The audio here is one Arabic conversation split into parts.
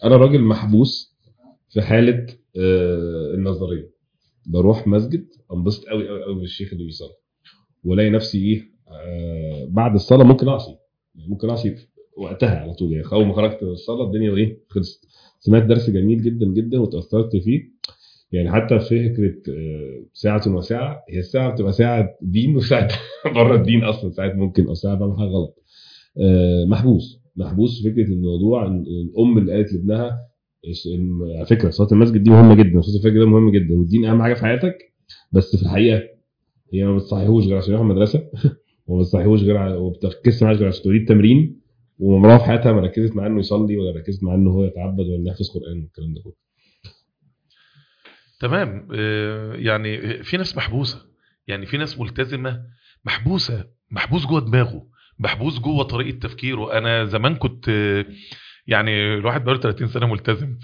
انا راجل محبوس في حاله النظريه. بروح مسجد انبسط قوي قوي قوي بالشيخ اللي بيصلي، والاقي نفسي ايه بعد الصلاه ممكن اعصي، يعني ممكن اعصي في وقتها على طول، يعني اول ما خرجت من الصلاه الدنيا ايه خلصت. سمعت درس جميل جدا جدا وتاثرت فيه. يعني حتى فكره ساعه وساعه، هي الساعه بتبقى ساعه دين وساعه بره الدين اصلا، ساعات ممكن او ساعه بعمل حاجه غلط. محبوس في فكره الموضوع إن الام اللي قالت لابنها على فكره صلاه المسجد دي مهمه جدا، صلاه الفجر ده مهم جدا، والدين اهم حاجه في حياتك. بس في الحقيقه هي ما بتصحيهوش غير عشان يروح المدرسه وما بتصحيهوش وبتركزش معاه غير عشان توريه التمرين، وعمرها في حياتها ما ركزت معاه انه يصلي، ولا ركزت معاه انه هو يتعبد، ولا يحفظ قران والكلام ده كله. تمام. يعني في ناس محبوسة، يعني في ناس ملتزمة محبوسة، محبوس جوه دماغه، محبوس جوه طريقة تفكيره. انا زمان كنت يعني الواحد بقاله 30 سنة ملتزم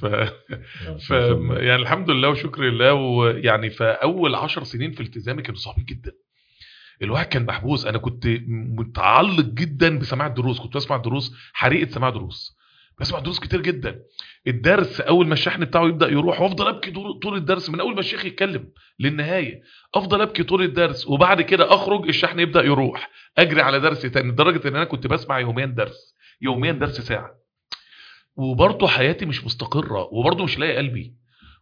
ف ما شاء الله. يعني الحمد لله وشكر لله. ويعني فاول 10 سنين في التزامي كانوا صعبين جدا. الواحد كان محبوس. انا كنت متعلق جدا بسماع الدروس، كنت بسمع دروس حريقه سماع دروس، بسمع دروس كتير جدا. الدرس اول ما الشحن بتاعه يبدا يروح وافضل ابكي طول الدرس من اول ما الشيخ يتكلم للنهايه. افضل ابكي طول الدرس، وبعد كده اخرج الشحن يبدا يروح، اجري على درس تاني، لدرجه ان انا كنت بسمع يوميا درس، يوميا درس ساعه. وبرضه حياتي مش مستقره، وبرضه مش لاقي قلبي،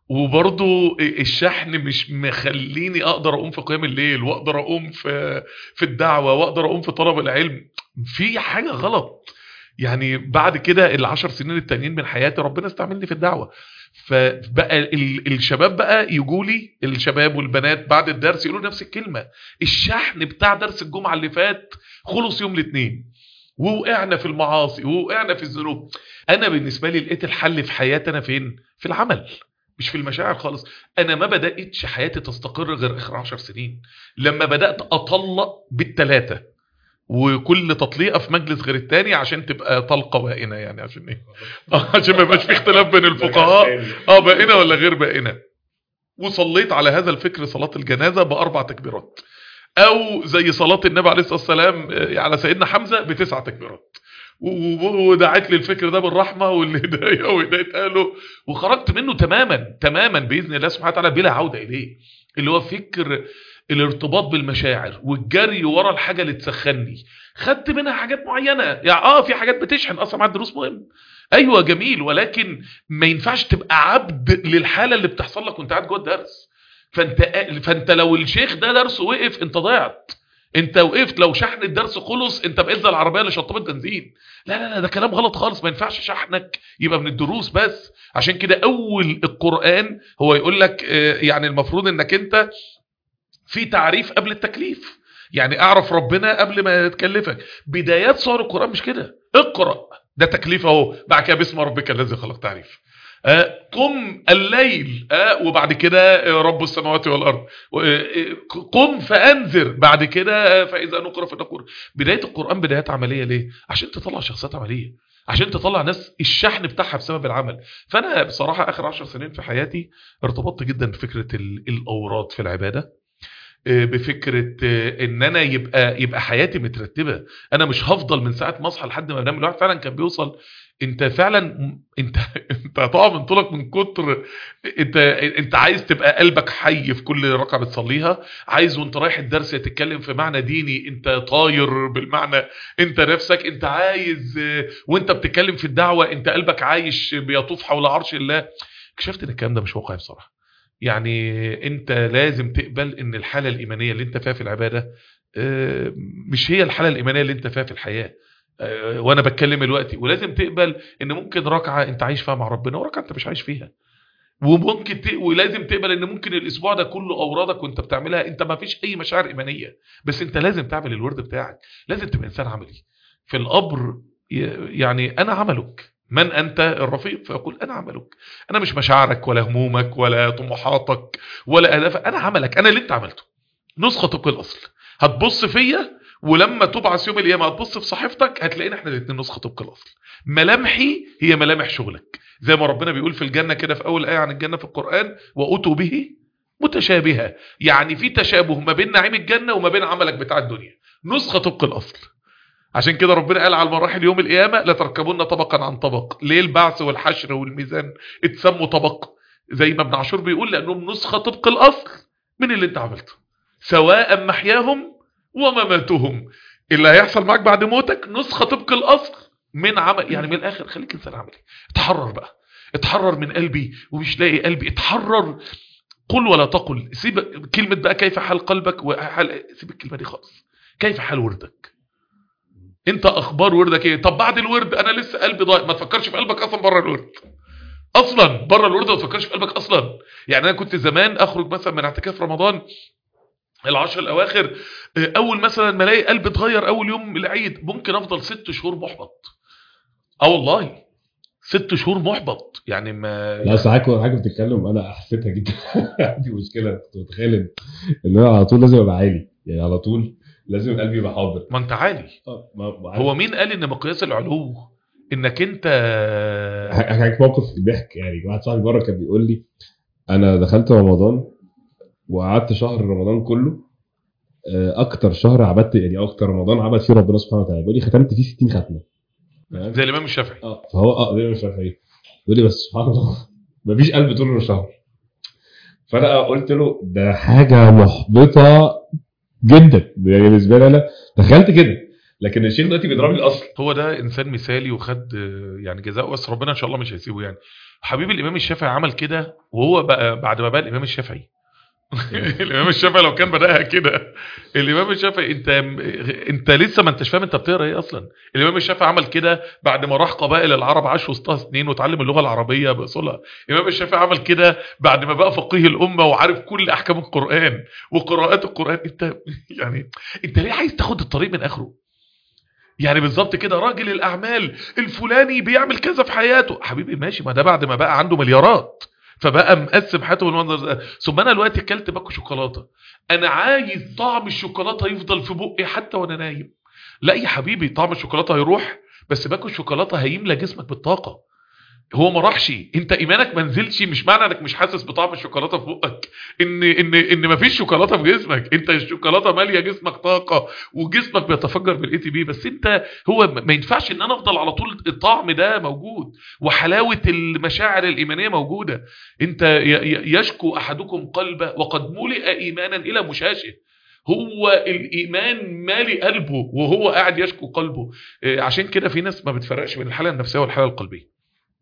وبرضو الشحن مش مخليني اقدر اقوم في قيام الليل، واقدر اقوم في الدعوة، واقدر اقوم في طلب العلم. في حاجة غلط. يعني بعد كده العشر سنين التانيين من حياتي ربنا استعملني في الدعوة. فبقى الشباب بقى يجولي، الشباب والبنات بعد الدرس يقولوا نفس الكلمة: الشحن بتاع درس الجمعة اللي فات خلص يوم الاثنين، ووقعنا في المعاصي ووقعنا في الذنوب. انا بالنسبة لي لقيت الحل في حياتي انا فين؟ في العمل، مش في المشاعر خالص. انا ما بدأتش حياتي تستقر غير اخر 10 سنين، لما بدأت اطلق بالثلاثه، وكل تطليقه في مجلس غير التاني عشان تبقى طلقه بائنه. يعني عشان ايه؟ عشان ما يبقاش في اختلاف بين الفقهاء، بائنه ولا غير بائنه. وصليت على هذا الفكر صلاة الجنازة بأربع تكبيرات، او زي صلاة النبي عليه الصلاة والسلام على سيدنا حمزة بتسع تكبيرات. ودعت لي الفكر ده بالرحمة والهداية وهداية اهله، وخرجت منه تماما تماما بإذن الله سبحانه وتعالى بلا عودة إليه. اللي هو فكر الارتباط بالمشاعر والجري ورا الحاجة اللي تسخني. خدت منها حاجات معينة، يعني في حاجات بتشحن اصلا مع الدروس مهم، ايوه جميل، ولكن ما ينفعش تبقى عبد للحالة اللي بتحصل لك وانت قاعد جوه الدرس. فانت لو الشيخ ده درسه وقف انت ضيعت. انت وقفت لو شحن الدرس خلص انت بقيت زي العربيه اللي شطبت بنزين. لا لا لا، ده كلام غلط خالص. ما ينفعش شحنك يبقى من الدروس بس. عشان كده اول القرآن هو يقول لك يعني المفروض انك انت في تعريف قبل التكليف، يعني اعرف ربنا قبل ما تكلفك. بدايات صور القرآن مش كده: اقرأ، ده تكليف اهو، بعد كده باسم ربك الذي خلق تعريف. قم الليل، وبعد كده رب السماوات والارض. قم فانذر، بعد كده فاذا نقر في النقور. بدايه القران بدايات عمليه ليه؟ عشان تطلع شخصيات عمليه، عشان تطلع ناس الشحن بتاعها بسبب العمل. فانا بصراحه اخر 10 سنين في حياتي ارتبطت جدا بفكره الاوراد في العباده، بفكره ان انا يبقى حياتي مترتبه. انا مش هفضل من ساعه ما اصحى لحد ما انام. الواحد فعلا كان بيوصل، انت فعلا انت هتقع من طولك من كتر. انت عايز تبقى قلبك حي في كل ركعه بتصليها، عايز وانت رايح الدرس تتكلم في معنى ديني انت طاير بالمعنى، انت نفسك انت عايز وانت بتتكلم في الدعوه انت قلبك عايش بيطوف حول عرش الله. اكتشفت ان الكلام ده مش واقعي بصراحه. يعني انت لازم تقبل ان الحالة الإيمانية اللي انت فيها في العبادة مش هي الحالة الإيمانية اللي انت فيها في الحياة. وانا بتكلم دلوقتي، ولازم تقبل ان ممكن ركعة انت عايش فيها مع ربنا وركعة انت مش عايش فيها. وممكن ولازم تقبل ان ممكن الاسبوع ده كله اورادك وانت بتعملها انت ما فيش اي مشاعر ايمانيه، بس انت لازم تعمل الورد بتاعك، لازم تبقى انسان عملي. في القبر يعني انا عملك، من انت؟ الرفيق فيقول انا عملك. انا مش مشاعرك ولا همومك ولا طموحاتك ولا اهدافك، انا عملك، انا اللي انت عملته، نسخه طبق الاصل. هتبص فيا ولما تبعث يوم القيامه هتبص في صحيفتك هتلاقينا احنا الاثنين نسخه طبق الاصل. ملامحي هي ملامح شغلك، زي ما ربنا بيقول في الجنة كده في أول آية عن الجنة في القرآن: وأتوا به متشابهة. يعني في تشابه ما بين نعيم الجنة وما بين عملك بتاع الدنيا، نسخة طبق الأصل. عشان كده ربنا قال على المراحل يوم القيامة لتركبون طبقا عن طبق. ليه البعث والحشر والميزان اتسموا طبق زي ما ابن عاشور بيقول؟ لأنهم نسخة طبق الأصل من اللي انت عملته، سواء محياهم ومماتهم. اللي هيحصل معاك بعد موتك نسخة طبق الأصل من عمل. يعني من الآخر خليك إنسان عملي، اتحرر بقى، اتحرر من قلبي ومش لاقي قلبي، اتحرر. قل ولا تقل، سيب كلمة بقى كيف حال قلبك وحال، سيب الكلمة دي خالص. كيف حال وردك؟ انت اخبار وردك ايه؟ طب بعد الورد انا لسه قلبي ضايق، ما تفكرش في قلبك اصلا بره الورد، اصلا بره الورد ما تفكرش في قلبك اصلا. يعني انا كنت زمان اخرج مثلا من اعتكاف رمضان العشر الاواخر، اول مثلا ما الاقي قلبي اتغير اول يوم العيد ممكن افضل 6 شهور محبط. والله 6 شهور محبط يعني ما. لا ساعات حاجه بتتكلم انا حسيتها جدا. عندي مشكله، كنت متخيل ان انا على طول لازم ابقى عالي، يعني على طول لازم قلبي يبقى حاضر. ما انت عالي. هو مين قال ان مقياس العلو انك انت؟ حكيت موقف ضحك، يعني واحد صاحبي بره كان بيقول لي انا دخلت رمضان وقعدت شهر رمضان كله اكتر شهر عبدت، يعني اكتر رمضان عبد فيه ربنا سبحانه وتعالى، بيقول لي ختمت فيه 60 ختمه زي الامام الشافعي. فهو زي الامام الشافعي بيقول لي بس سبحان الله مفيش قلب طول الشهر. فانا قلت له ده حاجه محبطه جدا، يعني بالنسبه لي انا تخيلت كده، لكن الشيخ دلوقتي بيضرب لي الاصل. هو ده انسان مثالي وخد يعني جزاءه، بس ربنا ان شاء الله مش هيسيبه. يعني حبيبي الامام الشافعي عمل كده وهو بقى بعد ما بقى الامام الشافعي. الامام الشافعي لو كان بداها كده، الامام الشافعي انت لسه ما انتش فاهم انت بتقرا ايه اصلا. الامام الشافعي عمل كده بعد ما راح قبائل العرب عاش وسطها سنين وتعلم اللغه العربيه باصولها. الامام الشافعي عمل كده بعد ما بقى فقيه الامه وعارف كل احكام القران وقراءات القران. انت يعني انت ليه عايز تاخد الطريق من اخره؟ يعني بالظبط كده راجل الاعمال الفلاني بيعمل كذا في حياته، حبيبي ماشي، ما ده بعد ما بقى عنده مليارات فبقى مقسم حياته بالمنظر ده. ثم انا دلوقتي اكلت باكو شوكولاته، انا عايز طعم الشوكولاته يفضل في بقي حتى وانا نايم. لا يا حبيبي، طعم الشوكولاته هيروح بس باكو الشوكولاته هيملى جسمك بالطاقه. هو ما راحش، انت ايمانك ما نزلش، مش معنى انك مش حاسس بطعم الشوكولاته في بقك ان مفيش شوكولاته في جسمك. انت الشوكولاته ماليه جسمك طاقه وجسمك بيتفجر بالاي تي بي، بس انت هو ما ينفعش ان انا افضل على طول الطعم ده موجود وحلاوه المشاعر الايمانيه موجوده. انت يشكو احدكم قلبه وقد ملئ ايمانا الى مشاشه. هو الايمان مالي قلبه وهو قاعد يشكو قلبه. عشان كده في ناس ما بتفرقش بين الحاله النفسيه والحاله القلبيه.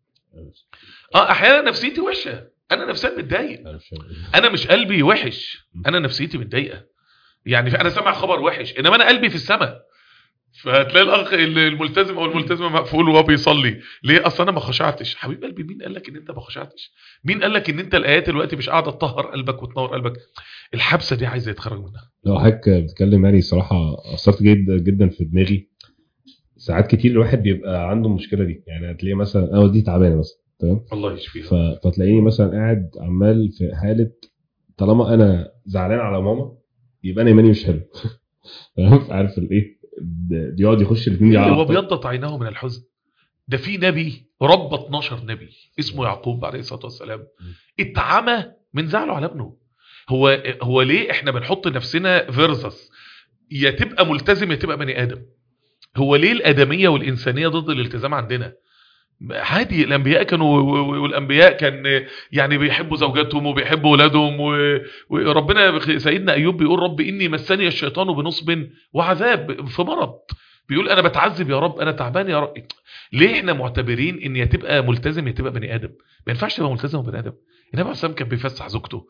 احيانا نفسيتي وحشه، انا نفسيا متضايق، انا مش قلبي وحش، انا نفسيتي متضايقه. يعني انا سامع خبر وحش انما انا قلبي في السماء. فتلاقي الاخ الملتزم او الملتزمه مقفول وهو بيصلي ليه؟ اصل انا ما خشعتش. حبيب قلبي مين قال لك ان انت ما خشعتش؟ مين قال لك ان انت الايات دلوقتي مش قاعده تطهر قلبك وتنور قلبك؟ الحبسه دي عايزه يتخرج منها. لو حضرتك بتتكلم يعني صراحه اثرت جدا جدا في دماغي. ساعات كتير الواحد بيبقى عنده المشكله دي، يعني هتلاقيه مثلا انا والدتي تعبانه مثلا، تمام، الله يشفيها، فتلاقيني مثلا قاعد عمال في حاله طالما انا زعلان على ماما يبقى انا ايماني مش حلو. فاهم؟ عارف الايه، يقعد يخش الاثنين وبيضت عيناه من الحزن. ده في نبي رب 12 نبي اسمه يعقوب عليه الصلاه والسلام اتعمى من زعله على ابنه. هو ليه احنا بنحط نفسنا فيرسس يا تبقى ملتزم يا تبقى بني ادم؟ هو ليه الادميه والانسانيه ضد الالتزام عندنا؟ عادي، الانبياء كانوا والانبياء كان يعني بيحبوا زوجاتهم وبيحبوا اولادهم وربنا سيدنا ايوب بيقول رب اني مسني الشيطان بنصب وعذاب، في مرض بيقول انا بتعذب يا رب، انا تعبان يا رب. ليه احنا معتبرين ان يا تبقى ملتزم يا تبقى بني ادم؟ ما ينفعش تبقى ملتزم وبني ادم. النبي عليه الصلاه والسلام كان بيفسح زوجته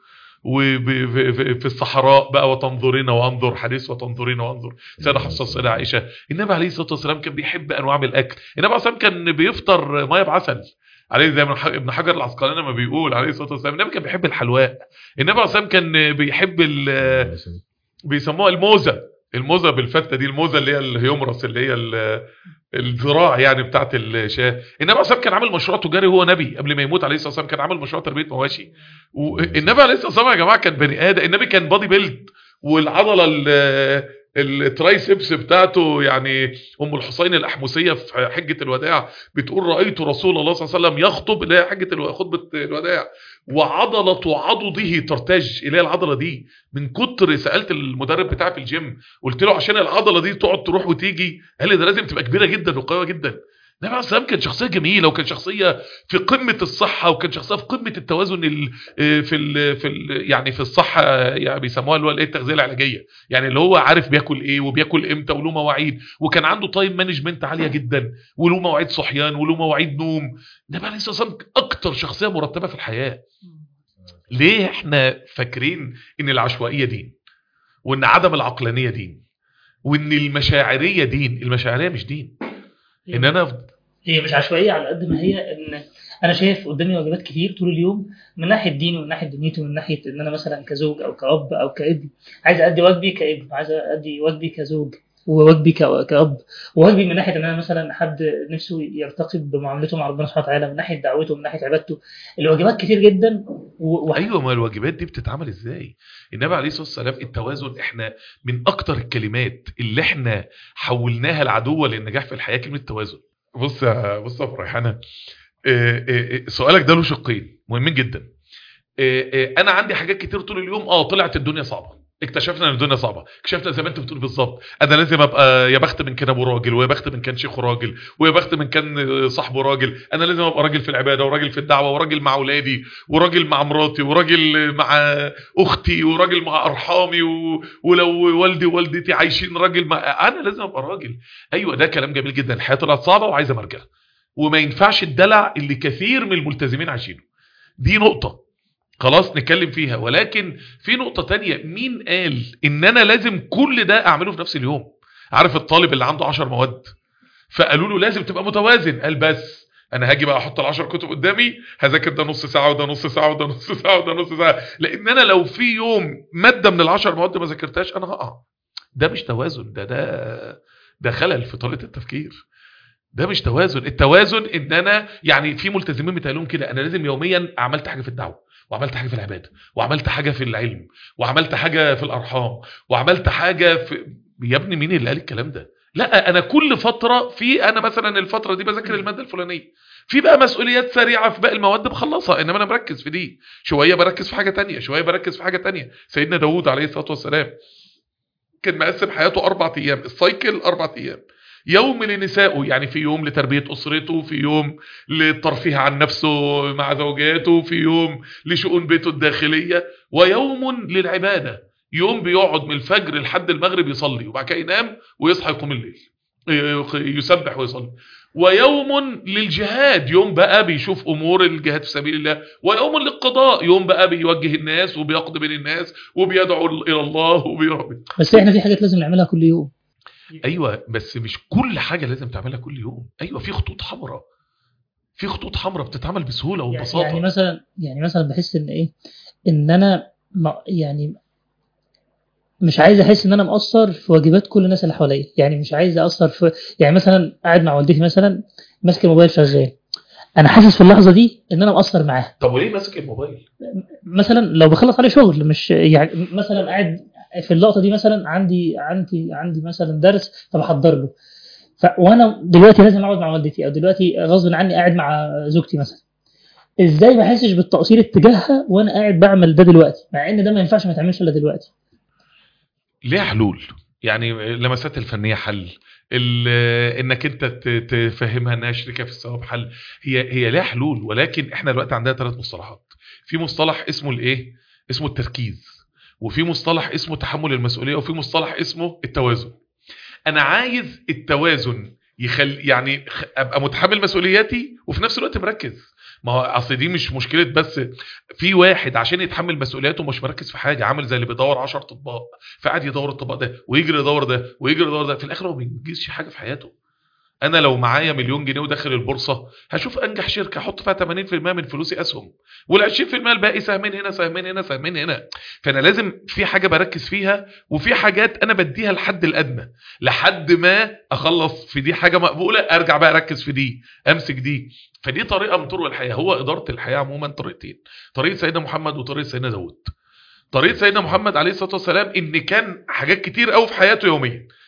وفي الصحراء بقى وتنظرين وانظر حديث وتنظرين وانظر سيدة حفصة السيدة عائشة. النبي عليه الصلاة والسلام كان بيحب انواع من الاكل. النبي عليه الصلاة والسلام كان بيفطر ميه بعسل عليه زي ما ابن حجر العسقلاني ما بيقول عليه الصلاة والسلام. النبي كان بيحب الحلواء. النبي عليه الصلاة والسلام كان بيحب بيسموها الموزة بالفتة دي، الموزة اللي هي الهيومرس اللي هي الذراع يعني بتاعت الشاه. النبي عليه الصلاه والسلام كان عامل مشروع تجاري، هو نبي قبل ما يموت عليه الصلاه والسلام كان عامل مشروع تربيه مواشي. والنبي عليه الصلاه والسلام يا جماعه كان بني ادم. النبي كان بادي بيلد والعضله الترايسبس بتاعته يعني. ام الحسين الاحمسيه في حجه الوداع بتقول رايت رسول الله صلى الله عليه وسلم يخطب، اللي هي خطبه الوداع، وعضلة عضده ترتج. اللي هي العضلة دي من كتر سألت المدرب بتاعي في الجيم قلت له عشان العضلة دي تقعد تروح وتيجي، قال لي ده لازم تبقى كبيرة جدا وقوية جدا. النبي عليه السلام كان شخصية جميلة، وكان شخصية في قمة الصحة، وكان شخصية في قمة التوازن يعني في الصحة، يعني بيسموها اللي هو التغذية العلاجية، يعني اللي هو عارف بياكل ايه وبياكل امتى وله مواعيد، وكان عنده تايم مانجمنت عالية جدا، وله مواعيد صحيان وله مواعيد نوم. النبي عليه الصلاة والسلام اكتر شخصية مرتبة في الحياة. ليه احنا فاكرين ان العشوائية دين، وان عدم العقلانية دين، وان المشاعرية دين؟ المشاعرية مش دين. ان انا هي مش عشوائيه على قد ما هي ان انا شايف قدامي واجبات كتير طول اليوم، من ناحيه ديني ومن ناحيه دنيتي ومن ناحيه ان انا مثلا كزوج او كأب او كابن عايز ادي واجبي كابن، عايز ادي واجبي كزوج، وواجبي كأب، وواجبي من ناحيه ان انا مثلا حد نفسه يرتقي بمعاملته مع ربنا سبحانه وتعالى، من ناحيه دعوته ومن ناحيه عبادته. الواجبات كتير جدا ايوه، ما الواجبات دي بتتعمل ازاي؟ النبي عليه الصلاه والسلام التوازن، احنا من اكتر الكلمات اللي احنا حولناها العدوة للنجاح في الحياه كلمه توازن. بص يا فريحانه، سؤالك ده له شقين مهمين جدا. انا عندي حاجات كتير طول اليوم، طلعت الدنيا صعبه، اكتشفنا ان الدنيا صعبه، اكتشفنا زي ما انت بتقول بالظبط انا لازم ابقى يا بخت من كان ابو راجل، ويا بخت من كان شيخه راجل، ويا بخت من كان صاحبه راجل. انا لازم ابقى راجل في العباده، وراجل في الدعوه، وراجل مع اولادي، وراجل مع مراتي، وراجل مع اختي، وراجل مع ارحامي، ولو والدي ووالدتي عايشين راجل انا لازم ابقى راجل. ايوه ده كلام جميل جدا. الحياه طلعت صعبه وعايزه مرجع، وما ينفعش الدلع اللي كثير من الملتزمين عايشينه. دي نقطه خلاص نتكلم فيها. ولكن في نقطة تانية، مين قال ان انا لازم كل ده اعمله في نفس اليوم؟ عارف الطالب اللي عنده 10 مواد فقالوا له لازم تبقى متوازن، قال بس انا هاجي بقى احط ال10 كتب قدامي، هذاكر ده نص ساعة وده نص ساعة وده نص ساعة وده نص ساعة، لان انا لو في يوم مادة من ال10 مواد ما ذاكرتهاش انا هقع. ده مش توازن، ده خلل في طريقة التفكير. ده مش توازن. التوازن ان انا يعني في ملتزمين بتقالهم كده انا لازم يوميا عملت حاجة في الدعوة، وعملت حاجة في العبادة، وعملت حاجة في العلم، وعملت حاجة في الأرحام، وعملت حاجة في... يا ابني مين اللي قال الكلام ده؟ لا انا كل فترة انا مثلا الفترة دي بذاكر المادة الفلانية، في بقى مسؤوليات سريعة في باقي المواد بخلصها، انما انا مركز في دي شوية، بركز في حاجة تانية شوية، بركز في حاجة تانية. سيدنا داود عليه الصلاة والسلام كان مقسم حياته 4 ايام، السايكل 4 ايام. يوم لنسائه، يعني في يوم لتربية أسرته، في يوم للترفيه عن نفسه مع زوجاته، في يوم لشؤون بيته الداخلية، ويوم للعبادة، يوم بيقعد من الفجر لحد المغرب يصلي، وبعد كده ينام ويصحى يقوم الليل يسبح ويصلي. ويوم للجهاد، يوم بقى بيشوف أمور الجهاد في سبيل الله. ويوم للقضاء، يوم بقى بيوجه الناس وبيقضي بين الناس وبيدعو إلى الله وبيرغب. بس احنا في حاجات لازم نعملها كل يوم. ايوه بس مش كل حاجه لازم تعملها كل يوم. ايوه في خطوط حمراء، في خطوط حمراء بتتعمل بسهوله وببساطه. يعني مثلا بحس ان ان انا يعني مش عايز احس ان انا مقصر في واجبات كل الناس اللي حواليا. يعني مش عايز اقصر في، يعني مثلا قاعد مع والدتي مثلا ماسك الموبايل شغال، انا حاسس في اللحظه دي ان انا مقصر معاها. طب وليه ماسك الموبايل؟ مثلا لو بخلص عليه شغل، مش يعني مثلا قاعد في اللقطه دي مثلا عندي مثلا درس فبحضر له، وانا دلوقتي لازم اقعد مع والدتي، او دلوقتي غصب عني قاعد مع زوجتي مثلا. ازاي ما احسش بالتقصير اتجاهها وانا قاعد بعمل ده دلوقتي، مع ان ده ما ينفعش ما تعملش الا دلوقتي؟ ليه حلول. يعني لمسات الفنيه حل، انك انت تفهمها انها شركه في الثواب حل. هي ليها حلول. ولكن احنا دلوقتي عندنا 3 مصطلحات. في مصطلح اسمه اسمه التركيز، وفي مصطلح اسمه تحمل المسؤوليه، وفي مصطلح اسمه التوازن. انا عايز التوازن يعني ابقى متحمل مسؤولياتي وفي نفس الوقت مركز. ما هو اصل دي مش مشكله بس في واحد عشان يتحمل مسؤولياته مش مركز في حاجه، عامل زي اللي بيدور 10 اطباق، فقعد يدور الطباق ده ويجري يدور ده ويجري يدور ده، في الاخر هو ما بينجزش حاجه في حياته. انا لو معايا 1,000,000 جنيه وداخل البورصه هشوف انجح شركه احط فيها 80% من فلوسي اسهم، وال20% الباقي سهمين هنا سهمين هنا سهمين هنا. فانا لازم في حاجه بركز فيها، وفي حاجات انا بديها الحد الادنى لحد ما اخلص في دي حاجه مقبوله، ارجع بقى اركز في دي، امسك دي. فدي طريقه من طرق الحياه. هو اداره الحياه عموما طريقتين، طريقه سيدنا محمد وطريقه سيدنا داود. طريقه سيدنا محمد عليه الصلاه والسلام ان كان حاجات كتير قوي في حياته يوميا،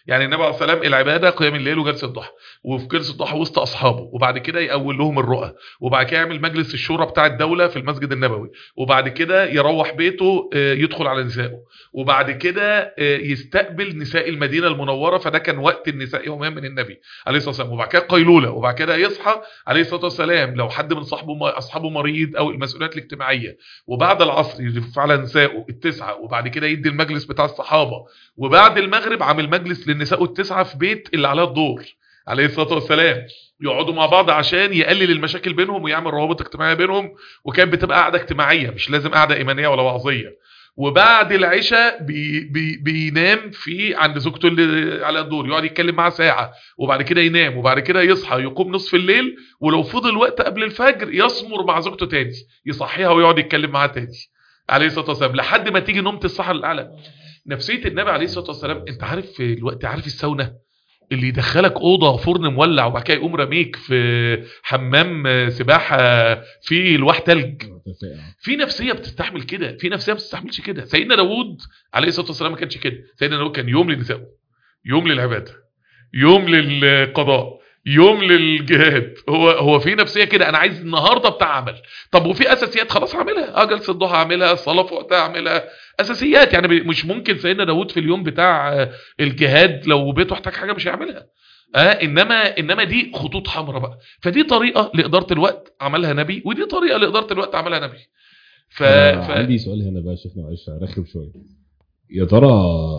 يعني النبي عليه الصلاه والسلام العباده قيام الليل وجلسه الضحى، وفي جلسه الضحى وسط اصحابه، وبعد كده يقول لهم الرؤى، وبعد كده يعمل مجلس الشورى بتاع الدوله في المسجد النبوي، وبعد كده يروح بيته يدخل على نسائه، وبعد كده يستقبل نساء المدينه المنوره، فده كان وقت النساء يوميا من النبي عليه الصلاه والسلام، وبعد كده قيلوله، وبعد كده يصحى عليه الصلاه والسلام لو حد من اصحابه مريض او المسؤوليات الاجتماعيه، وبعد العصر يلف على نسائه التسعه، وبعد كده يدي المجلس بتاع الصحابه، وبعد المغرب عامل مجلس للنساء التسعه في بيت اللي عليها الدور عليه الصلاه والسلام، يقعدوا مع بعض عشان يقلل المشاكل بينهم ويعمل روابط اجتماعيه بينهم، وكانت بتبقى قاعده اجتماعيه مش لازم قاعده ايمانيه ولا وعظيه. وبعد العشاء بينام في عند زوجته اللي على الدور، يقعد يتكلم معاها ساعه، وبعد كده ينام، وبعد كده يصحى يقوم نصف الليل، ولو فضل وقت قبل الفجر يسمر مع زوجته تاني، يصحيها ويقعد يتكلم معاها تاني عليه الصلاه والسلام لحد ما تيجي نومه السحر الاعلى. نفسيه النبي عليه الصلاه والسلام، انت عارف الوقت، عارف الساونا اللي يدخلك اوضه فرن مولع وبعد كده يقوم رميك في حمام سباحه فيه لوح تلج، في نفسيه بتستحمل كده، في نفسيه ما بتستحملش كده. سيدنا داوود عليه الصلاه والسلام ما كانش كده، سيدنا داوود كان يوم لنسائه، يوم للعباده، يوم للقضاء، يوم للجهاد. هو في نفسيه كده، انا عايز النهارده بتاع عمل. طب وفي اساسيات خلاص هعملها، جلسه الضحى هعملها، الصلاه في وقتها هعملها، اساسيات. يعني مش ممكن سيدنا داوود في اليوم بتاع الجهاد لو بيته احتاج حاجه مش هيعملها. انما دي خطوط حمراء بقى. فدي طريقه لاداره الوقت عملها نبي، ودي طريقه لاداره الوقت عملها نبي. عندي سؤال هنا بقى شيخنا، معلش ارخم شويه. يا ترى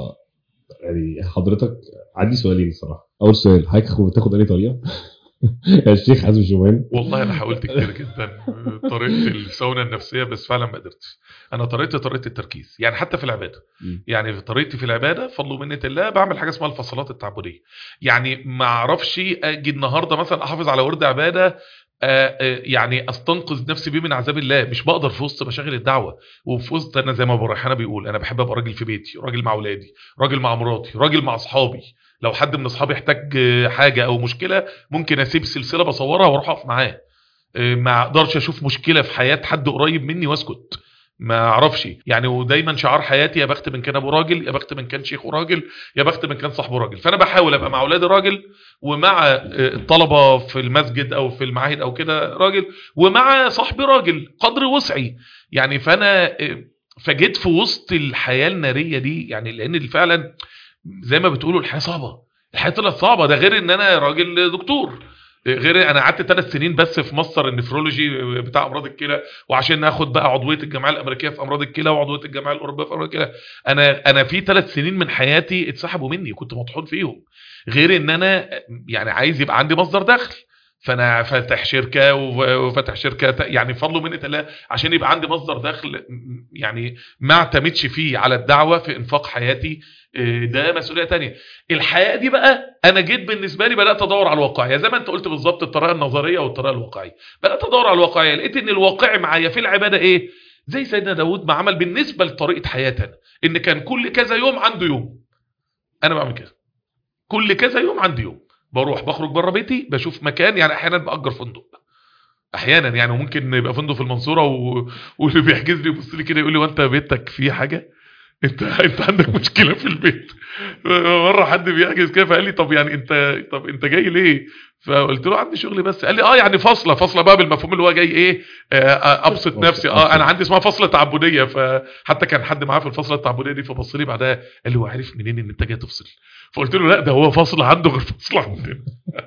يعني حضرتك، عندي سؤالين الصراحه. اول سؤال، حضرتك بتاخد اي طريقه يا الشيخ حازم شومان؟ والله انا حاولت كتير جدا طريقه الساونا النفسيه، بس فعلا ما قدرتش. انا طريقه التركيز، يعني حتى في العباده، يعني طريقتي في العباده فضل ومنه الله بعمل حاجه اسمها الفصلات التعبديه. يعني ما اعرفش اجي النهارده مثلا احافظ على ورد عباده يعني استنقذ نفسي بيه من عذاب الله، مش بقدر في وسط مشاغل الدعوه، وفي وسط انا زي ما بريحانه بيقول، انا بحب ابقى راجل في بيتي، راجل مع اولادي، راجل مع مراتي، راجل مع اصحابي. لو حد من اصحابي احتاج حاجه او مشكله ممكن اسيب سلسله بصورها واروح اقف معاه. ما اقدرش اشوف مشكله في حياه حد قريب مني واسكت، ما اعرفش يعني. ودايما شعار حياتي يا بخت من كان ابو راجل، يا بخت من كان شيخه راجل، يا بخت من كان صاحبه راجل. فانا بحاول ابقى مع اولادي راجل، ومع الطلبه في المسجد او في المعاهد او كده راجل، ومع صاحبي راجل قدر وسعي يعني. فانا فجيت في وسط الحياه الناريه دي يعني، لان فعلا زي ما بتقولوا الحياه صعبه، الحياه طلعت صعبه. ده غير ان انا راجل دكتور، غير انا قعدت 3 سنين بس في ماستر النفرولوجي بتاع امراض الكلى، وعشان اخد بقى عضويه الجمعيه الامريكيه في امراض الكلى وعضويه الجمعيه الاوروبيه في امراض الكلى. انا في 3 سنين من حياتي اتسحبوا مني، كنت مطحون فيهم. غير ان انا يعني عايز يبقى عندي مصدر دخل، فانا فاتح شركه وفاتح شركه يعني فضل منه الله عشان يبقى عندي مصدر دخل، يعني ما اعتمدش فيه على الدعوه في انفاق حياتي. ده مسؤوليه تانية. الحياه دي بقى انا جيت بالنسبه لي بدات ادور على الواقعيه، زي ما انت قلت بالظبط، الطريقه النظريه والطريقه الواقعيه. بدات ادور على الواقعيه، لقيت ان الواقع معايا في العباده ايه؟ زي سيدنا داود ما عمل بالنسبه لطريقه حياتنا، ان كان كل كذا يوم عنده يوم. انا بعمل كده، كل كذا يوم عندي يوم بروح بخرج بره بيتي بشوف مكان. يعني احيانا باجر فندق، احيانا يعني ممكن يبقى فندق في المنصوره واللي بيحجز لي يبص لي كده يقول لي وانت بيتك فيه حاجه؟ انت عندك مشكله في البيت؟ مره حد بيحجز كده فقال لي طب يعني انت جاي ليه؟ فقلت له عندي شغل بس. قال لي يعني فاصله بقى بالمفهوم اللي هو جاي ايه، ابسط نفسي. انا عندي اسمها فصله تعبديه. فحتى كان حد معاه في الفصله التعبديه دي، فبص لي بعدها قال لي هو عارف منين ان انت جاي تفصل؟ فقلت له لا، ده هو فصل عنده غير فصل عندنا.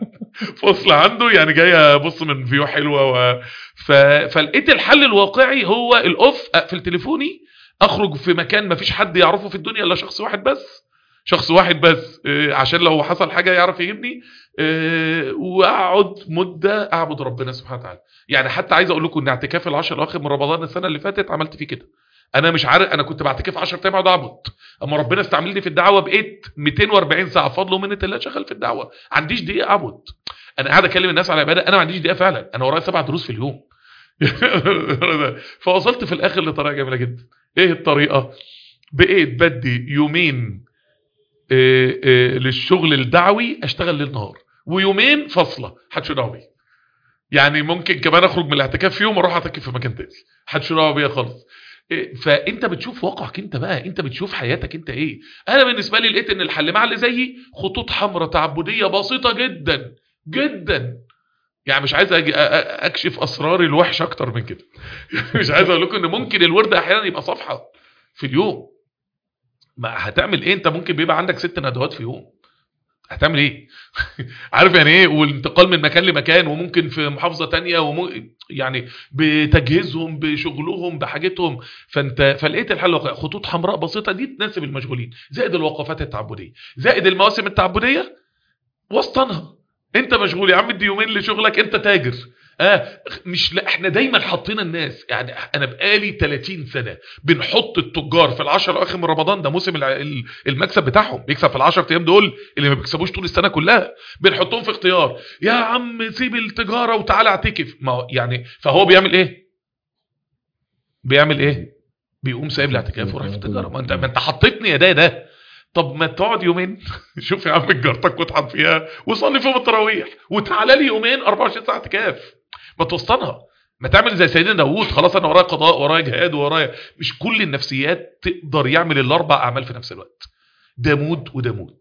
فصل عنده يعني جاي ابص من فيو حلوه فلقيت الحل الواقعي هو الاوف، اقفل تليفوني، اخرج في مكان ما فيش حد يعرفه في الدنيا الا شخص واحد بس عشان لو حصل حاجه يعرف يجيبني، واقعد مده اعبد ربنا سبحانه وتعالى. يعني حتى عايز اقول لكم ان اعتكاف العشر الاواخر من رمضان السنه اللي فاتت عملت فيه كده. انا مش عارف، انا كنت بعتكف 10 ايام اقعد اعبد، اما ربنا استعملني في الدعوه بقيت 240 ساعه فضل ومنه الله شغال في الدعوه، عنديش دقيقه اعبد. انا قاعد اكلم الناس على عباده، انا ما عنديش دقيقه فعلا، انا ورايا 7 دروس في اليوم. فوصلت في الاخر لطريقه جميله جدا. ايه الطريقه؟ بقيت بدي يومين للشغل الدعوي اشتغل ليل نهار، ويومين فاصله حدش دعوه بيه. يعني ممكن كمان اخرج من الاعتكاف في يوم اروح اعتكف في مكان تاني، حدش دعوه بيا خالص. فانت بتشوف واقعك انت بقى، انت بتشوف حياتك انت ايه. انا بالنسبه لي لقيت ان الحل مع اللي زيي خطوط حمراء تعبديه بسيطه جدا جدا. يعني مش عايز اجي اكشف اسراري الوحش اكتر من كده. مش عايز اقول لكم ان ممكن الورد احيانا يبقى صفحه في اليوم. ما هتعمل ايه؟ انت ممكن بيبقى عندك 6 ندوات في يوم، هتعمل ايه؟ عارف يعني ايه؟ والانتقال من مكان لمكان، وممكن في محافظة تانية، يعني بتجهيزهم بشغلهم بحاجتهم. فلقيت الحل خطوط حمراء بسيطة دي تناسب المشغولين، زائد الوقفات التعبدية، زائد المواسم التعبدية وسطنها. انت مشغول يا عم، ادي يومين لشغلك، انت تاجر. مش لا احنا دايما حاطين الناس، يعني انا بقالي 30 سنة بنحط التجار في ال10 الاواخر من رمضان، ده موسم المكسب بتاعهم، بيكسب في ال10 ايام دول اللي ما بيكسبوش طول السنة كلها، بنحطهم في اختيار. يا عم سيب التجارة وتعالى اعتكف. ما يعني فهو بيعمل ايه؟ بيقوم سايب الاعتكاف وراح في التجارة. ما انت حطيتني يا ده. طب ما تقعد يومين شوف يا عم تجارتك واطحن فيها وصلي فيهم التراويح، وتعالى لي يومين 24 ساعة اعتكاف. ما توسطنها، ما تعمل زي سيدنا داوود، خلاص انا ورايا قضاء ورايا جهاد ورايا. مش كل النفسيات تقدر يعمل ال4 اعمال في نفس الوقت، ده مود وده مود.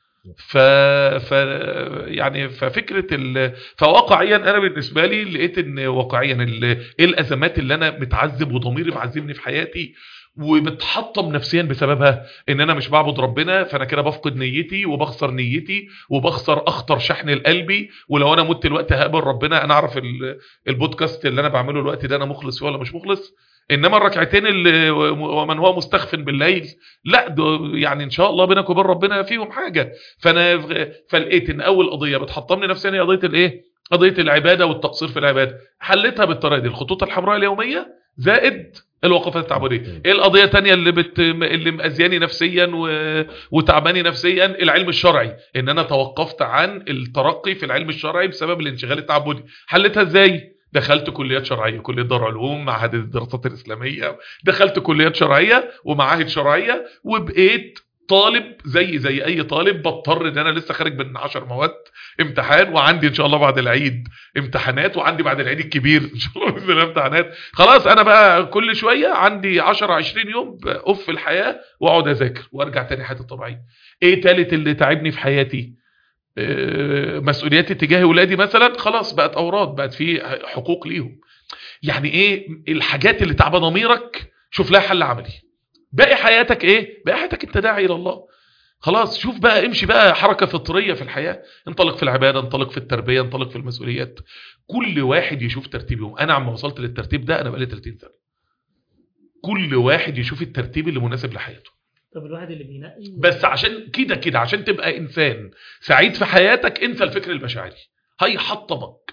يعني ففكره فواقعيا انا بالنسبه لي لقيت ان واقعيا ايه الازمات اللي انا متعذب وضميري معذبني في حياتي وبتحطم نفسيا بسببها، ان انا مش بعبد ربنا، فانا كده بفقد نيتي وبخسر نيتي وبخسر اخطر شحن لقلبي. ولو انا مت الوقت هقابل ربنا، انا اعرف البودكاست اللي انا بعمله الوقت ده انا مخلص فيه ولا مش مخلص. انما الركعتين اللي ومن هو مستخف بالليل، لا يعني ان شاء الله بينك وبين ربنا فيهم حاجه. فلقيت ان اول قضيه بتحطمني نفسيا هي قضيه الايه؟ قضيه العباده والتقصير في العباده. حلتها بالطريقه دي، الخطوط الحمراء اليوميه زائد الوقفات التعبديه. ايه القضيه الثانيه اللي مأذياني نفسيا وتعباني نفسيا؟ العلم الشرعي، ان انا توقفت عن الترقي في العلم الشرعي بسبب الانشغال التعبدي. حلتها ازاي؟ دخلت كليات شرعيه، كليه دار علوم، معهد الدراسات الاسلاميه، دخلت كليات شرعيه ومعاهد شرعيه، وبقيت طالب زي اي طالب. بضطر ان انا لسه خارج من 10 مواد امتحان، وعندي ان شاء الله بعد العيد امتحانات، وعندي بعد العيد الكبير ان شاء الله باذن الله امتحانات. خلاص انا بقى كل شويه عندي 10 20 يوم اوف في الحياه، واقعد اذاكر وارجع تاني حياتي الطبيعيه. ايه تالت اللي تعبني في حياتي؟ مسؤولياتي تجاه ولادي مثلا، خلاص بقت اوراد، بقت في حقوق ليهم. يعني ايه الحاجات اللي تعب ضميرك؟ شوف لها حل عملي. باقي حياتك ايه؟ باقي حياتك انت داعي الى الله. خلاص شوف بقى، امشي بقى حركة فطرية في الحياة، انطلق في العبادة، انطلق في التربية، انطلق في المسؤوليات. كل واحد يشوف ترتيبهم. انا عم وصلت للترتيب ده انا بقالي 30 سنة. كل واحد يشوف الترتيب اللي مناسب لحياته. طب الواحد اللي بينقي بس عشان كده عشان تبقى انسان سعيد في حياتك، انسى الفكر المشاعري، هيحطمك.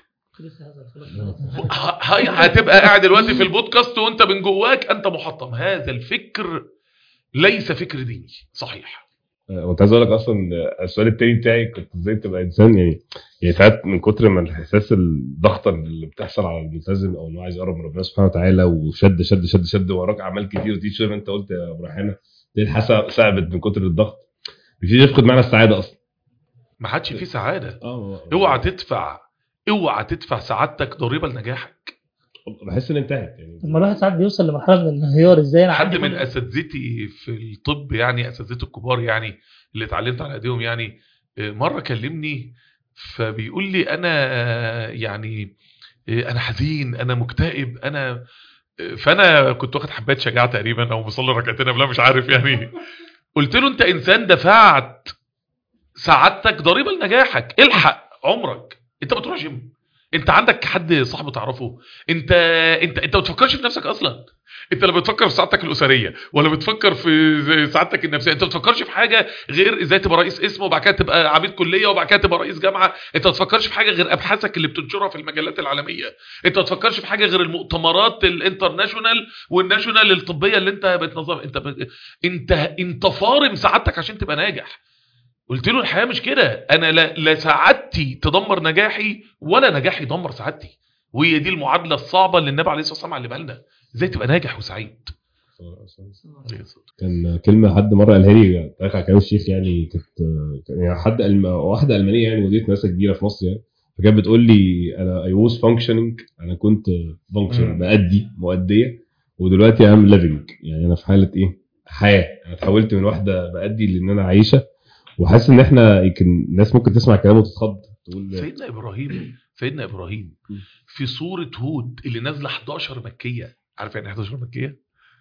هتبقى قاعد دلوقتي في البودكاست وانت من جواك انت محطم. هذا الفكر ليس فكر ديني صحيح. وانت عايز اقول لك اصلا السؤال التاني بتاعي كنت ازاي تبقى انسان، يعني ساعات من كتر ما الاحساس الضغط اللي بتحصل على الملتزم او انه عايز يقرب من ربنا سبحانه وتعالى، وشد شد شد شد وراك اعمال كتير، دي زي ما انت قلت يا ابو ريحانه، دي الحاسه صعبت من كتر الضغط، بيبتدي يفقد معنى السعاده اصلا. ما عادش فيه سعاده. اوعى تدفع سعادتك ضريبه لنجاحك. بحس ان انتهت يعني. لما الواحد ساعات بيوصل لمرحله من الانهيار، ازاي انا حد من اساتذتي في الطب، يعني اساتذتي الكبار يعني اللي اتعلمت على ايديهم، يعني مره كلمني فبيقول لي انا يعني انا حزين، انا مكتئب، انا فانا كنت واخد حبايه شجاعه تقريبا او مصلي ركعتين قبلها مش عارف يعني. قلت له انت انسان دفعت سعادتك ضريبه لنجاحك، الحق عمرك. انت بتروح جيم، انت عندك حد صاحبه تعرفه، انت ما بتفكرش في نفسك اصلا. انت لا بتفكر في سعادتك الاسريه ولا بتفكر في سعادتك النفسيه. انت ما بتفكرش في حاجه غير ازاي تبقى رئيس اسم، وبعد كده تبقى عميد كليه، وبعد كده تبقى رئيس جامعه. انت ما بتفكرش في حاجه غير ابحاثك اللي بتنشرها في المجلات العالميه. انت ما بتفكرش في حاجه غير المؤتمرات الانترناشونال والناشونال الطبيه اللي انت بتنظم. انت فارم سعادتك عشان تبقى ناجح. قلت له الحياه مش كده، انا لا سعادتي تدمر نجاحي ولا نجاحي يدمر سعادتي. وهي دي المعادله الصعبه اللي النبي عليه الصلاه والسلام علمها لنا، ازاي تبقى ناجح وسعيد. كان كلمه حد مره قالها لي كان الشيخ، يعني كانت يعني واحده المانيه يعني مديره مؤسسه كبيره في مصر يعني، فكانت بتقول لي انا اي واز فانكشنينج، انا كنت فانكشن بادي مؤديه، ودلوقتي ام ليفنج، يعني انا في حاله ايه، حياه. انا اتحولت من واحده بادي لان انا عايشه، وحاسس ان احنا يمكن الناس ممكن تسمع كلامه وتتخض تقول سيدنا ابراهيم في سوره هود اللي نازله 11 مكيه، عارف يعني 11 مكيه؟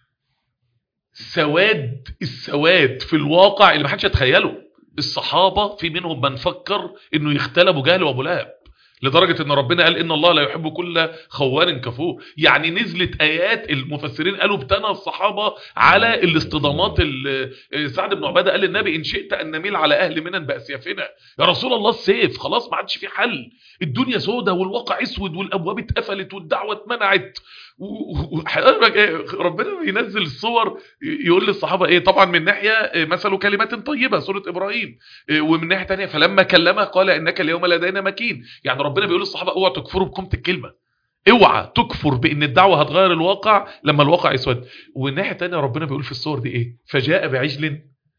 السواد في الواقع اللي ما حدش يتخيله. الصحابه في منهم من فكر انه يختل ابو جهل وابو لهب، لدرجه ان ربنا قال ان الله لا يحب كل خوان كفور. يعني نزلت ايات المفسرين قالوا ابتنى الصحابه على الاصطدامات. سعد بن عباده قال للنبي ان شئت ان نميل على اهل منن باسيافنا. يا رسول الله السيف خلاص ما عادش في حل، الدنيا سودة والواقع اسود والابواب اتقفلت والدعوه اتمنعت. ربنا بينزل الصور يقول للصحابه ايه؟ طبعا من ناحيه مثل كلمات طيبه سوره ابراهيم، ومن ناحيه ثانيه فلما كلمه قال انك اليوم لدينا مكين. يعني ربنا بيقول للصحابه اوعوا تكفروا بقيمه الكلمه، اوعى تكفر بان الدعوه هتغير الواقع لما الواقع يسود. ومن ناحيه ثانيه ربنا بيقول في الصور دي ايه؟ فجاء بعجل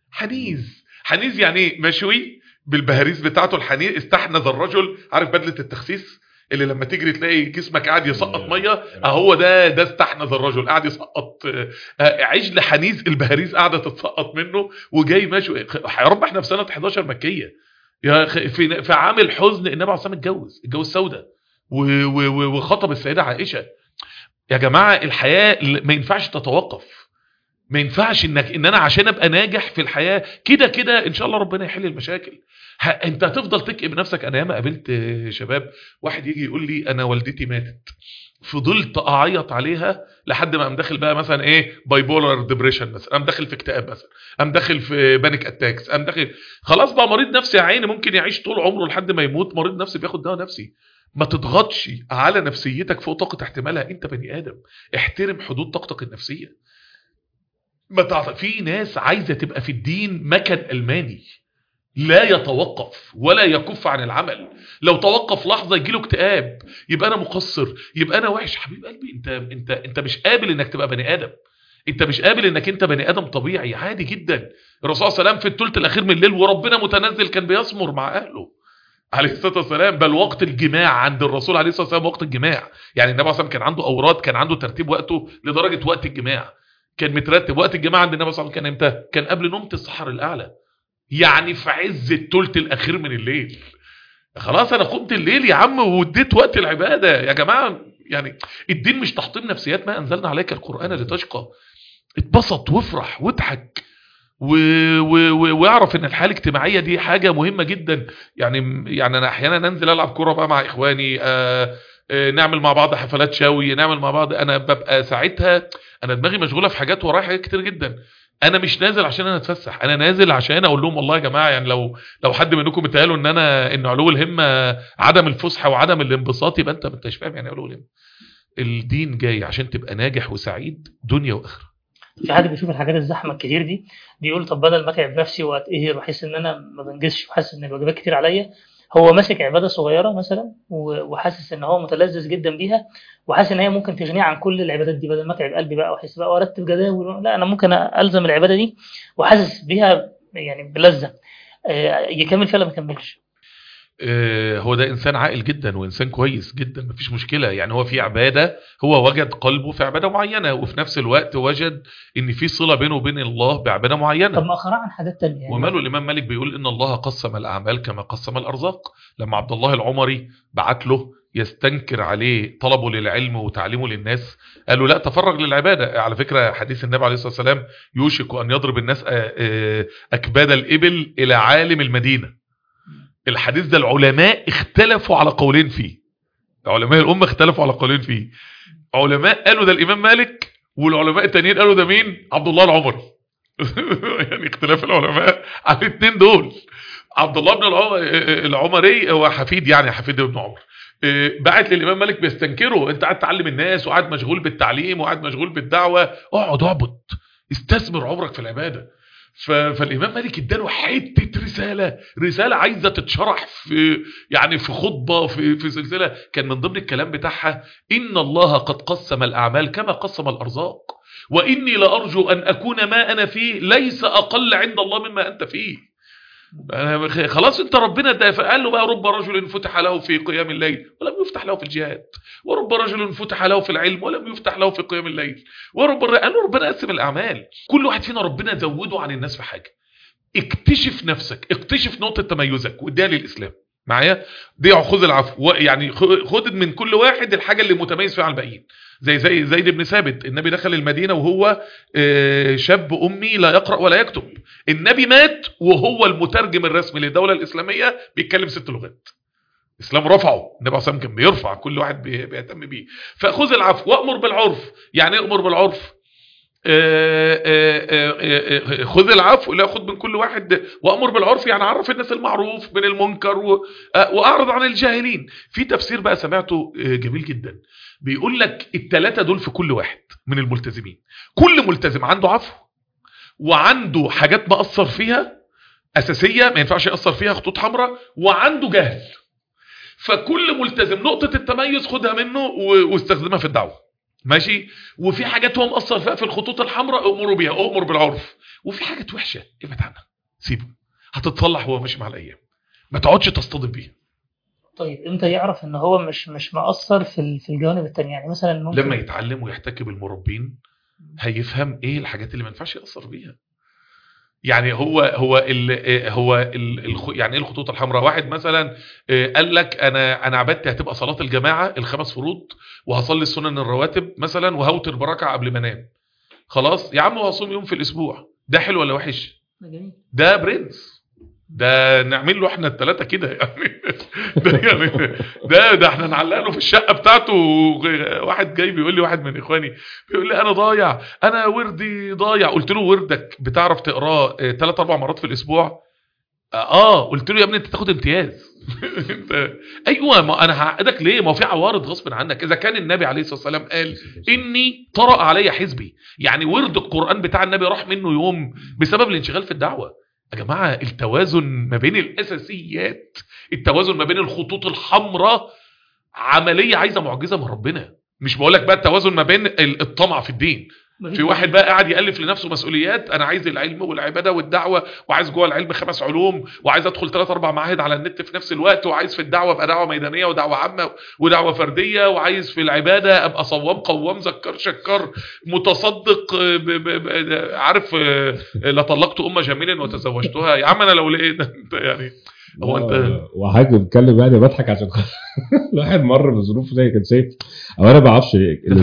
حنيذ يعني ايه؟ مشوي بالبهاريز بتاعته الحنيذ. استحنذ الرجل، عارف بدله التخسيس اللي لما تجري تلاقي جسمك قاعد يسقط ميه؟ اهو ده استحنذ الرجل، قاعد يسقط. عجل حنيذ البهاريز قاعده تتسقط منه وجاي ماشي. يا رب احنا في سنه 11 مكيه، في عام الحزن النبي عليه الصلاه والسلام اتجوز سوده وخطب السيده عائشه. يا جماعه الحياه ما ينفعش تتوقف، ما ينفعش ان انا عشان ابقى ناجح في الحياه كده ان شاء الله ربنا يحل المشاكل. انت هتفضل تكئب نفسك. انا ياما قابلت شباب، واحد يجي يقول لي انا والدتي ماتت، فضلت اعيط عليها لحد ما قام داخل بقى مثلا ايه باي بولار ديبريشن مثلا، قام داخل في اكتئاب مثلا، قام داخل في بانيك اتاكس، قام داخل خلاص بقى مريض نفسي يا عيني، ممكن يعيش طول عمره لحد ما يموت مريض نفسي بياخد دواء نفسي. ما تضغطش على نفسيتك فوق طاقه احتمالها، انت بني ادم، احترم حدود طاقتك النفسيه. ما تعرف في ناس عايزه تبقى في الدين مكن الماني، لا يتوقف ولا يكف عن العمل. لو توقف لحظه يجيله اكتئاب، يبقى انا مقصر، يبقى انا وحش. حبيب قلبي انت مش قابل انك تبقى بني ادم، انت مش قابل انك انت بني ادم طبيعي عادي جدا. الرسول صلى الله عليه وسلم في الثلث الاخير من الليل وربنا متنزل كان بيسمر مع اهله عليه الصلاه والسلام، بل وقت الجماع عند الرسول عليه الصلاه والسلام وقت الجماع. يعني النبي صلى الله عليه وسلم كان عنده اوراد، كان عنده ترتيب وقته لدرجه وقت الجماع كان مترتب. وقت الجماعه عند النبي صلى الله عليه وسلم كان امتى؟ كان قبل نومه السحر الاعلى، يعني في عز الثلث الاخير من الليل. خلاص انا قمت الليل يا عم واديت وقت العباده يا جماعه. يعني الدين مش تحطيم نفسيات، ما انزلنا عليك القران لتشقى. اتبسط وافرح واضحك واعرف ان الحاله الاجتماعيه دي حاجه مهمه جدا. يعني انا احيانا انزل العب كوره بقى مع اخواني، نعمل مع بعض حفلات شاوي، نعمل مع بعض. انا ببقى ساعتها انا دماغي مشغوله في حاجات ورايا حاجات كتير جدا. انا مش نازل عشان انا اتفسح، انا نازل عشان اقول لهم والله يا جماعه، يعني لو حد منكم متهيأله ان علو الهمه عدم الفسحه وعدم الانبساط، يبقى انت ما انتش فاهم يعني علو الهمه. الدين جاي عشان تبقى ناجح وسعيد دنيا واخره. في حد بيشوف الحاجات الزحمه الكتير دي بيقول طب بدل ما اتعب نفسي واتقهر واحس ان انا ما بنجزش وحاسس ان الواجبات كتير عليا، هو ماسك عباده صغيره مثلا وحاسس ان هو متلذذ جدا بيها، وحاسس ان هي ممكن تغنيه عن كل العبادات دي. بدل ما اتعب قلبي بقى واحس بقى وارتب جداول، لا انا ممكن الزم العباده دي وحاسس بيها يعني بلذه. يكمل فيها ولا ما يكملش؟ هو ده انسان عاقل جدا وانسان كويس جدا، مفيش مشكله. يعني هو في عباده، هو وجد قلبه في عباده معينه، وفي نفس الوقت وجد ان في صله بينه وبين الله بعباده معينه. طب ما اخرى عن حاجات تانية يعني. وماله الامام مالك بيقول ان الله قسم الاعمال كما قسم الارزاق. لما عبد الله العمري بعت له يستنكر عليه طلبه للعلم وتعليمه للناس، قال له لا تفرغ للعباده. على فكره حديث النبي عليه الصلاه والسلام يوشك ان يضرب الناس اكباد الابل الى عالم المدينه. الحديث ده العلماء اختلفوا على قولين فيه، علماء الأمة اختلفوا على قولين فيه. علماء قالوا ده الإمام مالك، والعلماء التانيين قالوا ده مين؟ عبد الله العمري. يعني اختلاف العلماء على الاثنين دول. عبد الله بن العمري هو حفيد، يعني حفيد ابن عمر، بعت للإمام مالك بيستنكره، انت قاعد تعلم الناس وقاعد مشغول بالتعليم وقاعد مشغول بالدعوة، اقعد اعبد، استثمر عمرك في العبادة. فالإمام مالك اداله حتة رسالة عايزة تتشرح في يعني في خطبة في سلسلة. كان من ضمن الكلام بتاعها إن الله قد قسم الأعمال كما قسم الأرزاق، وإني لأرجو أن أكون ما أنا فيه ليس أقل عند الله مما أنت فيه. خلاص انت ربنا ده قال له بقى رب رجل فتح له في قيام الليل ولم يفتح له في الجهاد، ورب رجل فتح له في العلم ولم يفتح له في قيام الليل، قال له ربنا قسم الاعمال. كل واحد فينا ربنا زوده عن الناس في حاجه. اكتشف نفسك، اكتشف نقطه تميزك واديها للاسلام. معايا؟ دي خذ العفو، يعني خد من كل واحد الحاجه اللي متميز فيها عن الباقيين. زي زيد بن ثابت، النبي دخل المدينه وهو شاب امي لا يقرا ولا يكتب. النبي مات وهو المترجم الرسمي للدوله الاسلاميه، بيتكلم 6 لغات. الاسلام رفعه، النبي عليه الصلاه والسلام كان بيرفع كل واحد بيهتم بيه. فخذ العفو وامر بالعرف. يعني ايه امر بالعرف؟ خذ العفو، لا خذ من كل واحد. وامر بالعرف يعني عرف الناس المعروف من المنكر واعرض عن الجاهلين. في تفسير بقى سمعته جميل جدا، بيقول لك ال3 دول في كل واحد من الملتزمين. كل ملتزم عنده عفو وعنده حاجات مقصر فيها اساسيه ما ينفعش يقصر فيها، خطوط حمراء، وعنده جهل. فكل ملتزم نقطه التميز خدها منه واستخدمها في الدعوه. ماشي؟ وفي حاجات هو مقصر فيها في الخطوط الحمراء امروا بيها، امر بالعرف. وفي حاجات وحشه ابعد عنها، سيبه، هتتصلح وهو ماشي مع الايام، ما تقعدش تصطدم بيها. طيب امتى يعرف ان هو مش مقصر في الجوانب التانية؟ يعني مثلا ممكن لما يتعلم ويحتك بالمربين هيفهم ايه الحاجات اللي ما ينفعش يقصر بيها. يعني يعني ايه الخطوط الحمراء؟ واحد مثلا قال لك انا عبادتي هتبقى صلاه الجماعه ال5 فروض، وهصلي السنن الرواتب مثلا، وهوتر بركعه قبل ما انام. خلاص يا عم، وهصوم يوم في الاسبوع. ده حلو ولا وحش؟ ده برنس، ده نعمل له احنا ال3 كده يعني. ده احنا نعلق له في الشقه بتاعته. واحد جاي بيقول لي، واحد من اخواني بيقول لي انا ضايع، انا وردي ضايع. قلت له وردك بتعرف تقراه 3-4 مرات في الاسبوع؟ قلت له يا ابني انت تاخد امتياز. ايوه، ما انا هعقدك ليه؟ ما هو في عوارض غصب عنك. اذا كان النبي عليه الصلاه والسلام قال اني طرأ علي حزبي، يعني ورد القران بتاع النبي راح منه يوم بسبب الانشغال في الدعوه. يا جماعه التوازن ما بين الاساسيات، التوازن ما بين الخطوط الحمراء، عمليه عايزه معجزه من ربنا. مش بقول لك بقى التوازن ما بين الطمع في الدين. في واحد بقى قاعد يألف لنفسه مسؤوليات، انا عايز العلم والعباده والدعوه، وعايز جوه العلم 5 علوم، وعايز ادخل 3-4 معاهد على النت في نفس الوقت، وعايز في الدعوه ابقى دعوه ميدانيه ودعوه عامه ودعوه فرديه، وعايز في العباده ابقى صوام قوام ذكر شكر متصدق عارف لطلقت ام جميل وتزوجتها. يا عم انا لو لقيت يعني هو انت وحاجه بتكلم يعني بضحك عشان الواحد مر بظروف زي كان شايف، او انا ما بعرفش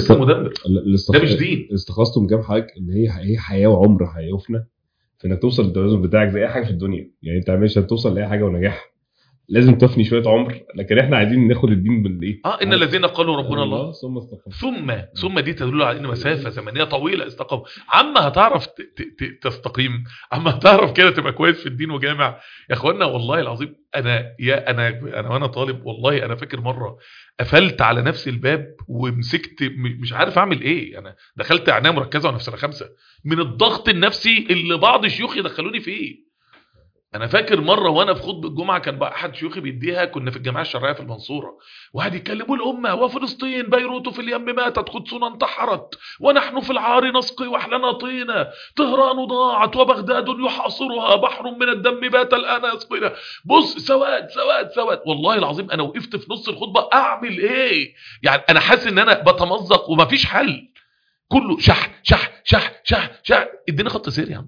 ده مش دين. استخلصته من كام حاجه ان هي حياه وعمر هيفنى، فانك توصل للتوازن بتاعك زي اي حاجه في الدنيا. يعني انت مش هتوصل لاي حاجه ونجاح، لازم تفني شويه عمر. لكن احنا عايزين ناخد الدين بالايه؟ ان الذين قالوا ربنا الله ثم استقاموا. ثم دي تدل على ان مسافه زمنيه طويله استقاموا. عما هتعرف تستقيم، عما هتعرف كده تبقى كويس في الدين وجامع. يا اخوانا والله العظيم انا وانا طالب، والله انا فاكر مره قفلت على نفسي الباب ومسكت مش عارف اعمل ايه. انا دخلت عنايه مركزه وانا في سنه 5 من الضغط النفسي اللي بعض الشيوخ يدخلوني فيه. انا فاكر مره وانا في خطبه الجمعه كان بقى احد شيوخي بيديها، كنا في الجمعيه الشرعيه في المنصوره، وقعد يكلموا الامه وفلسطين بيروت في اليم ماتت، قدسنا انتحرت، ونحن في العار نسقي وحلنا طينا، طهران ضاعت وبغداد يحاصرها، بحر من الدم بات الان يسقينا. بص سواد سواد سواد. والله العظيم انا وقفت في نص الخطبه اعمل ايه؟ يعني انا حاسس ان انا بتمزق ومفيش حل، كله شح شح شح شح شح. اديني خط سير يا عم.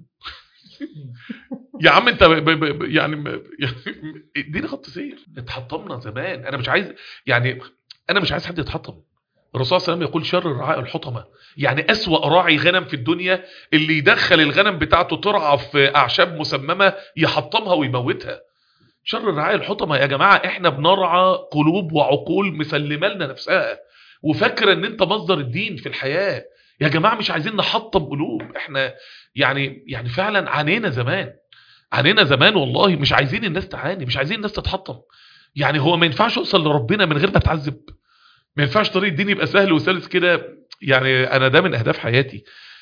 يا عم انت يعني اديني خط سير. اتحطمنا زمان. انا مش عايز حد يتحطم. الرسول صلى الله عليه وسلم يقول شر الرعاء الحطمه، يعني اسوأ راعي غنم في الدنيا اللي يدخل الغنم بتاعته ترعى في اعشاب مسممه يحطمها ويموتها. شر الرعاء الحطمه. يا جماعه احنا بنرعى قلوب وعقول مسلمه لنا نفسها وفاكره ان انت مصدر الدين في الحياه. يا جماعه مش عايزين نحطم قلوب. احنا يعني فعلا عانينا زمان والله. مش عايزين الناس تعاني، مش عايزين الناس تتحطم. يعني هو ما ينفعش اوصل لربنا من غير ما اتعذب. ما ينفعش طريق الدين يبقى سهل وسلس كده. يعني انا ده من اهداف حياتي،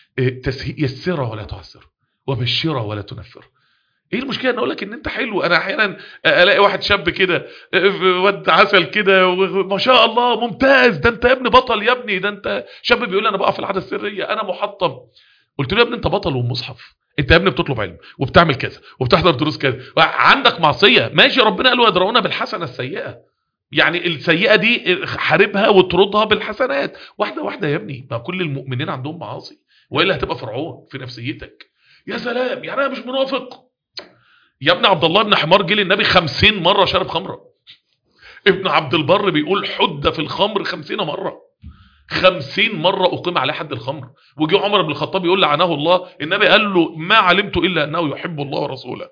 يسره ولا تعسر، وبشره ولا تنفر. ايه المشكله ان اقول لك ان انت حلو؟ انا احيانا الاقي واحد شاب كده ود عسل كده ما شاء الله ممتاز، ده انت يا ابني بطل، يا ابني ده انت شاب بيقول انا بقى في العاده السريه انا محطم. قلت له يا ابني انت بطل ومصحف، انت يا ابني بتطلب علم وبتعمل كذا وبتحضر دروس كذا، عندك معصيه ماشي، ربنا قال ويدرؤون بالحسنه السيئه، يعني السيئه دي حاربها واطردها بالحسنات واحده واحده يا ابني. ما كل المؤمنين عندهم معاصي، والا هتبقى فرعون في نفسيتك. يا سلام، يعني انا مش منافق يا ابن عبد الله بن حمار جه للنبي 50 مره شرب خمره. ابن عبد البر بيقول حد في الخمر 50 مره، 50 مره اقيم عليه حد الخمر. وجي عمر بن الخطاب يقول لعنه الله، النبي قال له ما علمت الا انه يحب الله ورسوله.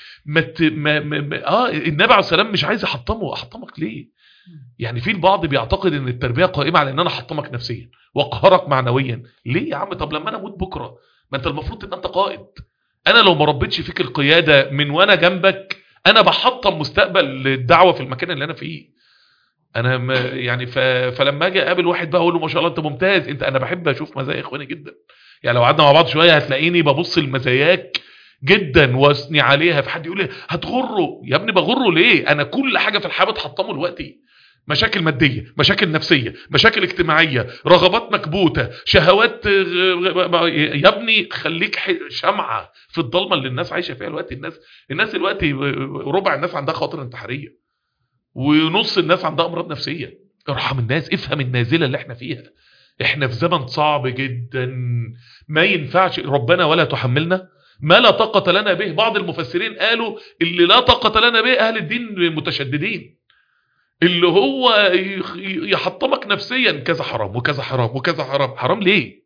النبي عليه السلام مش عايز احطمك ليه؟ يعني في البعض بيعتقد ان التربيه قائمه على ان انا احطمك نفسيا واقهرك معنويا. ليه يا عم؟ طب لما انا اموت بكره، ما انت المفروض تبقى انت قائد. انا لو ما ربيتش فيك القياده من وانا جنبك، انا بحطم مستقبل الدعوه في المكان اللي انا فيه. انا يعني فلما اجي اقابل واحد بقى اقول له ما شاء الله انت ممتاز، انا بحب اشوف مزايا اخواني جدا. يعني لو قعدنا مع بعض شويه هتلاقيني ببص لمزاياك جدا واثني عليها. في حد يقول لي هتغره، يا ابني بغره ليه؟ انا كل حاجه في الحياه بتحطمه دلوقتي، مشاكل ماديه، مشاكل نفسيه، مشاكل اجتماعيه، رغبات مكبوته، شهوات. يا ابني خليك شمعه في الضلمه اللي الناس عايشه فيها دلوقتي. الناس دلوقتي ربع الناس عندها خواطر انتحاريه، ونص الناس عندها امراض نفسيه. ارحم الناس، افهم النازله اللي احنا فيها. احنا في زمن صعب جدا، ما ينفعش ربنا ولا تحملنا ما لا طاقه لنا به. بعض المفسرين قالوا اللي لا طاقه لنا به اهل الدين المتشددين، اللي هو يحطمك نفسيا كذا حرام وكذا حرام وكذا حرام. حرام ليه؟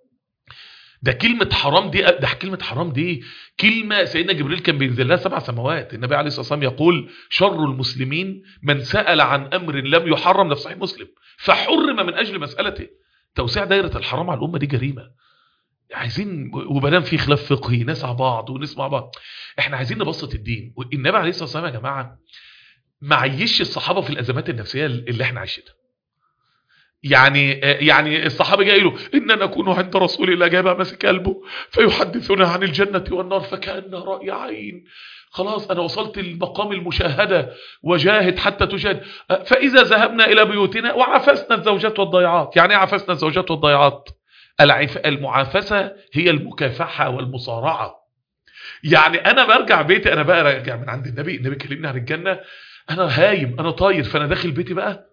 ده كلمة حرام دي، كلمة سيدنا جبريل كان بينزل لها 7 سماوات. النبي عليه الصلاة والسلام يقول شر المسلمين من سأل عن أمر لم يحرم، ده في صحيح مسلم، فحرم من أجل مسألته. توسيع دائرة الحرام على الأمة دي جريمة. عايزين، وبدام في خلاف فقهي نسعى بعض ونسمع بعض. احنا عايزين نبسط الدين. النبي عليه الصلاة والسلام يا جماعة ما عيش الصحابة في الأزمات النفسية اللي احنا عايشينها. يعني الصحابة جاي له إننا نكون عند رسول الله، جاي بقى ماسك قلبه فيحدثنا عن الجنة والنار فكأنه رأي عين. خلاص أنا وصلت لمقام المشاهدة، وجاهد حتى تجاهد. فإذا ذهبنا إلى بيوتنا وعفسنا الزوجات والضيعات. يعني ايه عفسنا الزوجات والضيعات؟ المعافسة هي المكافحة والمصارعة. يعني أنا برجع بيتي، أنا بقى راجع من عند النبي كلمني عن الجنة، أنا هايم، أنا طاير، فأنا داخل بيتي بقى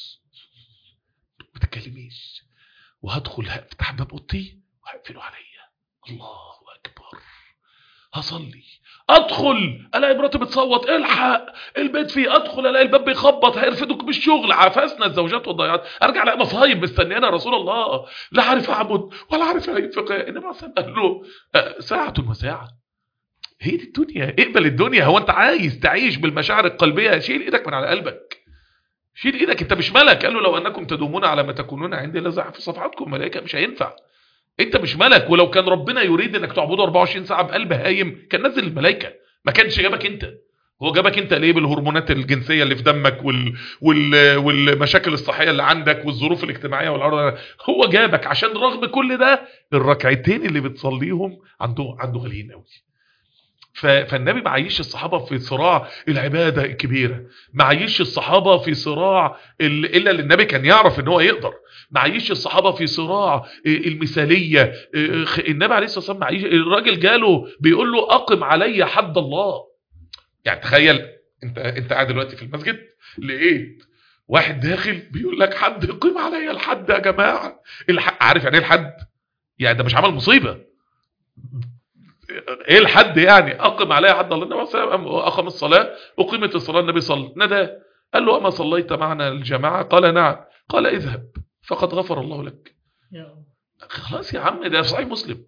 ما تتكلميش، وهدخل هفتح باب اوضتي وهقفله عليا، الله اكبر، هصلي، ادخل الاقي مراتي بتصوت الحق البيت فيه، ادخل الاقي الباب بيخبط هيرفدوك بالشغل، عفسنا الزوجات والضيعات. ارجع الاقي مصايب مستنيانا يا رسول الله، لا عارف اعبد ولا عارف انفق. انما قال له ساعه وساعه. هي دي الدنيا، اقبل الدنيا. هو انت عايز تعيش بالمشاعر القلبيه؟ شيل ايدك من على قلبك، شيل ايدك، انت مش ملك. قال له لو انكم تدومون على ما تكونون عندي لزح في صفحاتكم ملائكه. مش هينفع، انت مش ملك. ولو كان ربنا يريد انك تعبده 24 ساعه بقلب هايم كان نزل الملائكه، ما كانش جابك انت. هو جابك انت ليه؟ بالهرمونات الجنسيه اللي في دمك والمشاكل الصحيه اللي عندك والظروف الاجتماعيه والعرض. هو جابك عشان رغم كل ده الركعتين اللي بتصليهم عنده غاليين قوي. فالنبي ما عايش الصحابة في صراع العبادة الكبيرة، ما عايش الصحابة في صراع إلا اللي النبي كان يعرف ان هو يقدر، ما عايش الصحابة في صراع المثالية. النبي عليه الصلاة والسلام معيش. الراجل جاله بيقول له أقم علي حد الله. يعني تخيل انت قاعد دلوقتي في المسجد، لقيت واحد داخل بيقول لك حد يقيم علي الحد يا جماعة. عارف يعني ايه الحد؟ يعني ده مش عمل مصيبة. ايه الحد يعني؟ اقم عليها حد الله. النبي صلى الله عليه وسلم اقام الصلاه، اقيمت الصلاه، النبي صلى، ندى قال له اما صليت معنا الجماعه؟ قال نعم. قال اذهب فقد غفر الله لك. خلاص يا عم، ده في صحيح مسلم،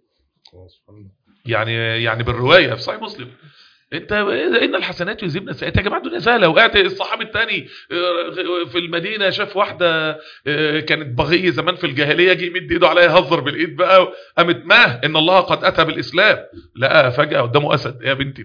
يعني بالروايه في صحيح مسلم. انت ان الحسنات يذهبن السيئات. يا جماعه الدنيا سهله. وقعت الصحابي الثاني في المدينه شاف واحده كانت بغيه زمان في الجاهليه، جه يمد ايده عليها يهزر بالايد بقى، قامت ما ان الله قد اتى بالاسلام، لقى فجاه قدامه اسد. يا بنتي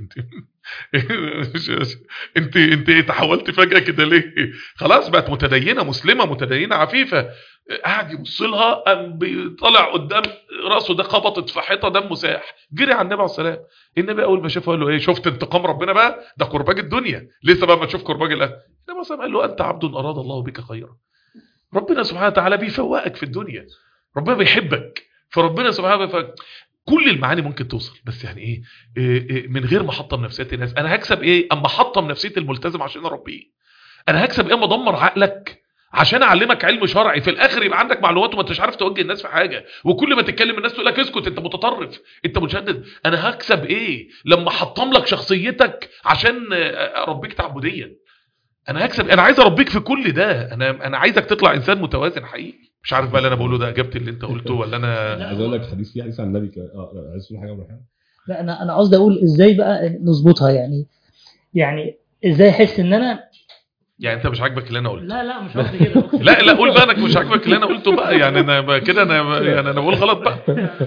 انت تحولتي فجاه كده ليه؟ خلاص بقت متدينه مسلمه متدينه عفيفه. قاعد يبص لها، قام بيطلع قدام راسه ده خبطت في حيطه دمه ساح، جري على النبي عليه السلام. النبي اول ما شافه قال له ايه؟ شفت انتقام ربنا بقى؟ ده كرباج الدنيا، لسه بقى ما تشوف كرباج الاخره. النبي عليه قال له انت عبد اراد الله بك خيرا. ربنا سبحانه وتعالى بيفوقك في الدنيا، ربنا بيحبك، فربنا سبحانه وتعالى كل المعاني ممكن توصل، بس يعني إيه من غير ما احطم نفسيات الناس. انا هكسب ايه اما احطم نفسيه الملتزم عشان اربيه؟ انا هكسب ايه اما ادمر عقلك عشان اعلمك علم شرعي؟ في الاخر يبقى عندك معلومات وما انتش عارف توجه الناس في حاجه، وكل ما تتكلم الناس تقول لك اسكت انت متطرف انت متشدد. انا هكسب ايه لما احطم لك شخصيتك عشان اربيك تعبديا؟ انا هكسب، انا عايز اربيك في كل ده. انا عايزك تطلع انسان متوازن حقيقي. مش عارف بقى اللي انا بقوله ده اجابت اللي انت قلته ولا انا عايز اقول لك في حديث عن النبي لا، عايز تقول حاجه ولا حاجه؟ لا انا قصدي اقول ازاي بقى نظبطها يعني ازاي احس ان انا يعني انت مش عاجبك اللي انا قلته؟ لا مش قصدي كده لا قول بقى انك مش عاجبك اللي انا قلته بقى. يعني انا بقى كده يعني انا بقول غلط بقى.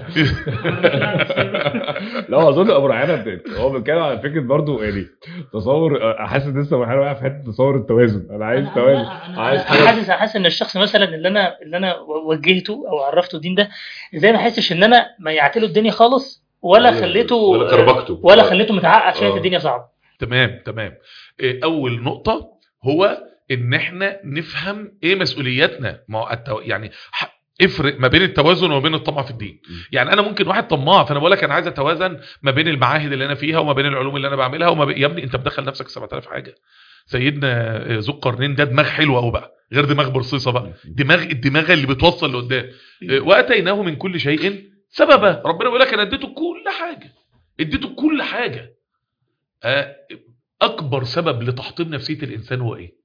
لا اظن ابو ريحانه هو بيتكلم على فكره برضو، يعني تصور، حاسس لسه ابو ريحانه واقع في حته تصور التوازن. انا عايز توازن، عايز حاجه. حاسس ان الشخص مثلا اللي انا وجهته او عرفته الدين ده، ازاي ما احسش ان انا ميعتله الدنيا خالص ولا خليته ولا كربكته ولا خليته متعقد شايف الدنيا صعبه. تمام. اول نقطه هو ان احنا نفهم ايه مسؤولياتنا. ما يعني افرق ما بين التوازن وما بين الطمع في الدين. يعني انا ممكن واحد طماع، فانا بقول لك انا عايز اتوازن ما بين المعاهد اللي انا فيها وما بين العلوم اللي انا بعملها يا ابني انت بتدخل نفسك 7000 حاجه. سيدنا ذو القرنين ده دماغ حلوه قوي بقى، غير دماغ برصيصه بقى، الدماغ اللي بتوصل لقدام. واتيناه من كل شيء سببا. ربنا بيقول لك انا اديته كل حاجه. اكبر سبب لتحطيم نفسيه الانسان هو ايه؟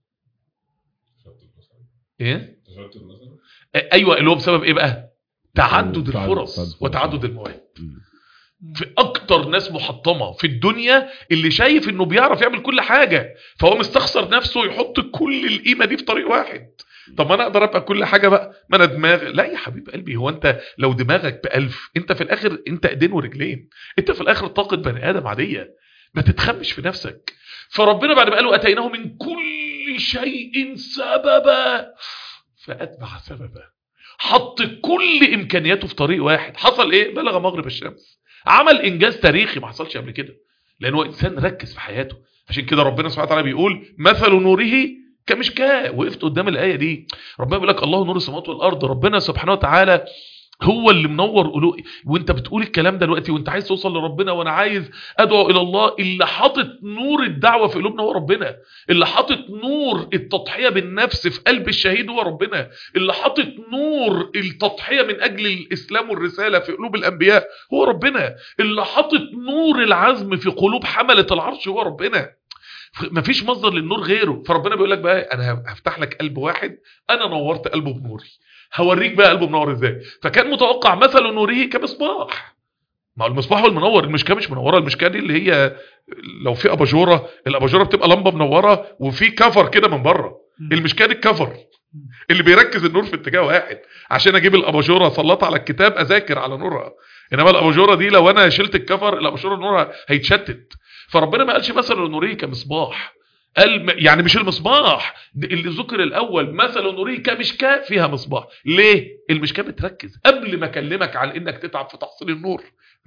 ايوه اللي هو بسبب ايه بقى؟ تعدد الفرص وتعدد المواهب. في اكتر ناس محطمه في الدنيا اللي شايف انه بيعرف يعمل كل حاجه، فهو مستخسر نفسه يحط كل القيمه دي في طريق واحد. طب ما انا اقدر ابقى كل حاجه بقى، ما انا دماغ. لا يا حبيب قلبي، هو انت لو دماغك ب1000 انت في الاخر انت ايدين ورجلين، انت في الاخر طاقه بني ادم عاديه. ما تتخمش في نفسك. فربنا بعد ما قالوا اتيناه من كل شيء سببا فاتبع سببا، حط كل امكانياته في طريق واحد. حصل ايه؟ بلغ مغرب الشمس، عمل انجاز تاريخي ما حصلش قبل كده، لانه انسان ركز في حياته. عشان كده ربنا سبحانه وتعالى بيقول مثل نوره كمشكاه. وقفت قدام الايه دي، ربنا بيقول لك الله نور السماوات والارض. ربنا سبحانه وتعالى هو اللي منور قلوب. وانت بتقول الكلام دلوقتي وانت عايز توصل لربنا وانا عايز ادعو الى الله، اللي حاطط نور الدعوه في قلوبنا هو ربنا، اللي حاطط نور التضحيه بالنفس في قلب الشهيد هو ربنا، اللي حاطط نور التضحيه من اجل الاسلام والرساله في قلوب الانبياء هو ربنا، اللي حاطط نور العزم في قلوب حمله العرش هو ربنا. مفيش مصدر للنور غيره. فربنا بيقول لك بقى انا هفتح لك قلب واحد انا نورت قلبه بنوري، هوريك بقى قلبه منور ازاي. فكان متوقع مثل نوره كمصباح. ما هو المصباح هو المنور، المشكاه مش منوره. المشكاه دي اللي هي لو في اباجوره، الاباجوره بتبقى لمبه منوره وفي كفر كده من بره. المشكاه دي الكفر اللي بيركز النور في اتجاه واحد. عشان اجيب الاباجوره اسلطها على الكتاب اذاكر على نورها، انما الاباجوره دي لو انا شلت الكفر الاباجوره نورها هيتشتت. فربنا ما قالش مثل نوره كمصباح، قال يعني مش المصباح اللي ذكر الاول، مثل نوره كمشكاه فيها مصباح. ليه؟ المشكاه بتركز. قبل ما اكلمك على انك تتعب في تحصيل النور،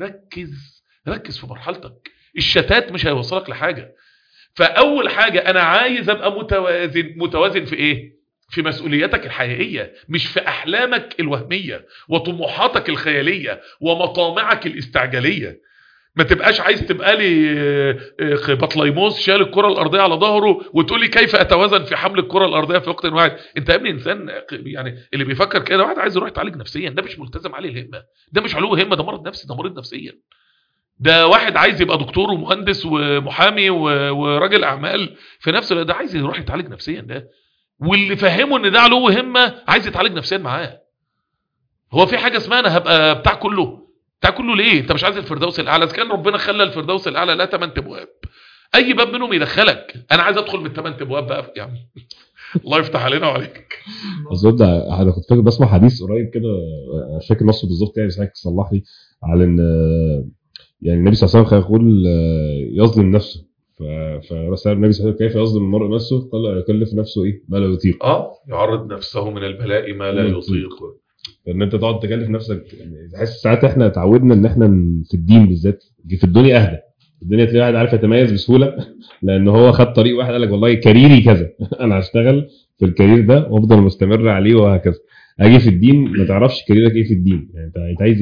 ركز في مرحلتك. الشتات مش هيوصلك لحاجه. فاول حاجه انا عايز ابقى متوازن في ايه؟ في مسؤولياتك الحقيقيه، مش في احلامك الوهميه وطموحاتك الخياليه ومطامعك الاستعجاليه. ما تبقاش عايز تبقى لي بطليموس شال الكره الارضيه على ظهره وتقول لي كيف اتوازن في حمل الكره الارضيه في وقت واحد. انت يا ابني انسان يعني اللي بيفكر كده واحد عايز يروح يتعالج نفسيا، ده مش ملتزم عليه الهمه، ده مش علو همه، ده مرض نفسي، ده مريض نفسيا. ده واحد عايز يبقى دكتور ومهندس ومحامي وراجل اعمال في نفس الوقت، ده عايز يروح يتعالج نفسيا ده. واللي فهمه ان ده علو همه عايز يتعالج نفسيا معاه. هو في حاجه اسمها انا هبقى بتاع كله؟ بتاع كله ليه؟ انت مش عايز الفردوس الاعلى؟ اذا كان ربنا خلى الفردوس الاعلى لا 8 ابواب، اي باب منهم يدخلك. انا عايز ادخل من 8 ابواب بقى يعني. الله يفتح علينا وعليك. اظن انا كنت فاكر بسمع حديث قريب كده، مش فاكر نصه بالظبط يعني، بس صلح لي على ان يعني النبي صلى الله عليه وسلم يقول يظلم نفسه. فرسال النبي صلى الله عليه وسلم كيف يظلم المرء نفسه؟ قال يكلف نفسه ايه ما لا يطيق. يعرض نفسه من البلاء ما لا يطيق. فان انت تقعد تكلف نفسك، يعني تحس ساعات احنا اتعودنا ان احنا في الدين بالذات في الدنيا اهدى. الدنيا تلاقي واحد عارف يتميز بسهوله لان هو خد طريق واحد قال لك والله كاريري كذا انا هشتغل في الكارير ده وافضل مستمر عليه وهكذا. اجي في الدين ما تعرفش كاريرك ايه في الدين، يعني انت عايز ايه؟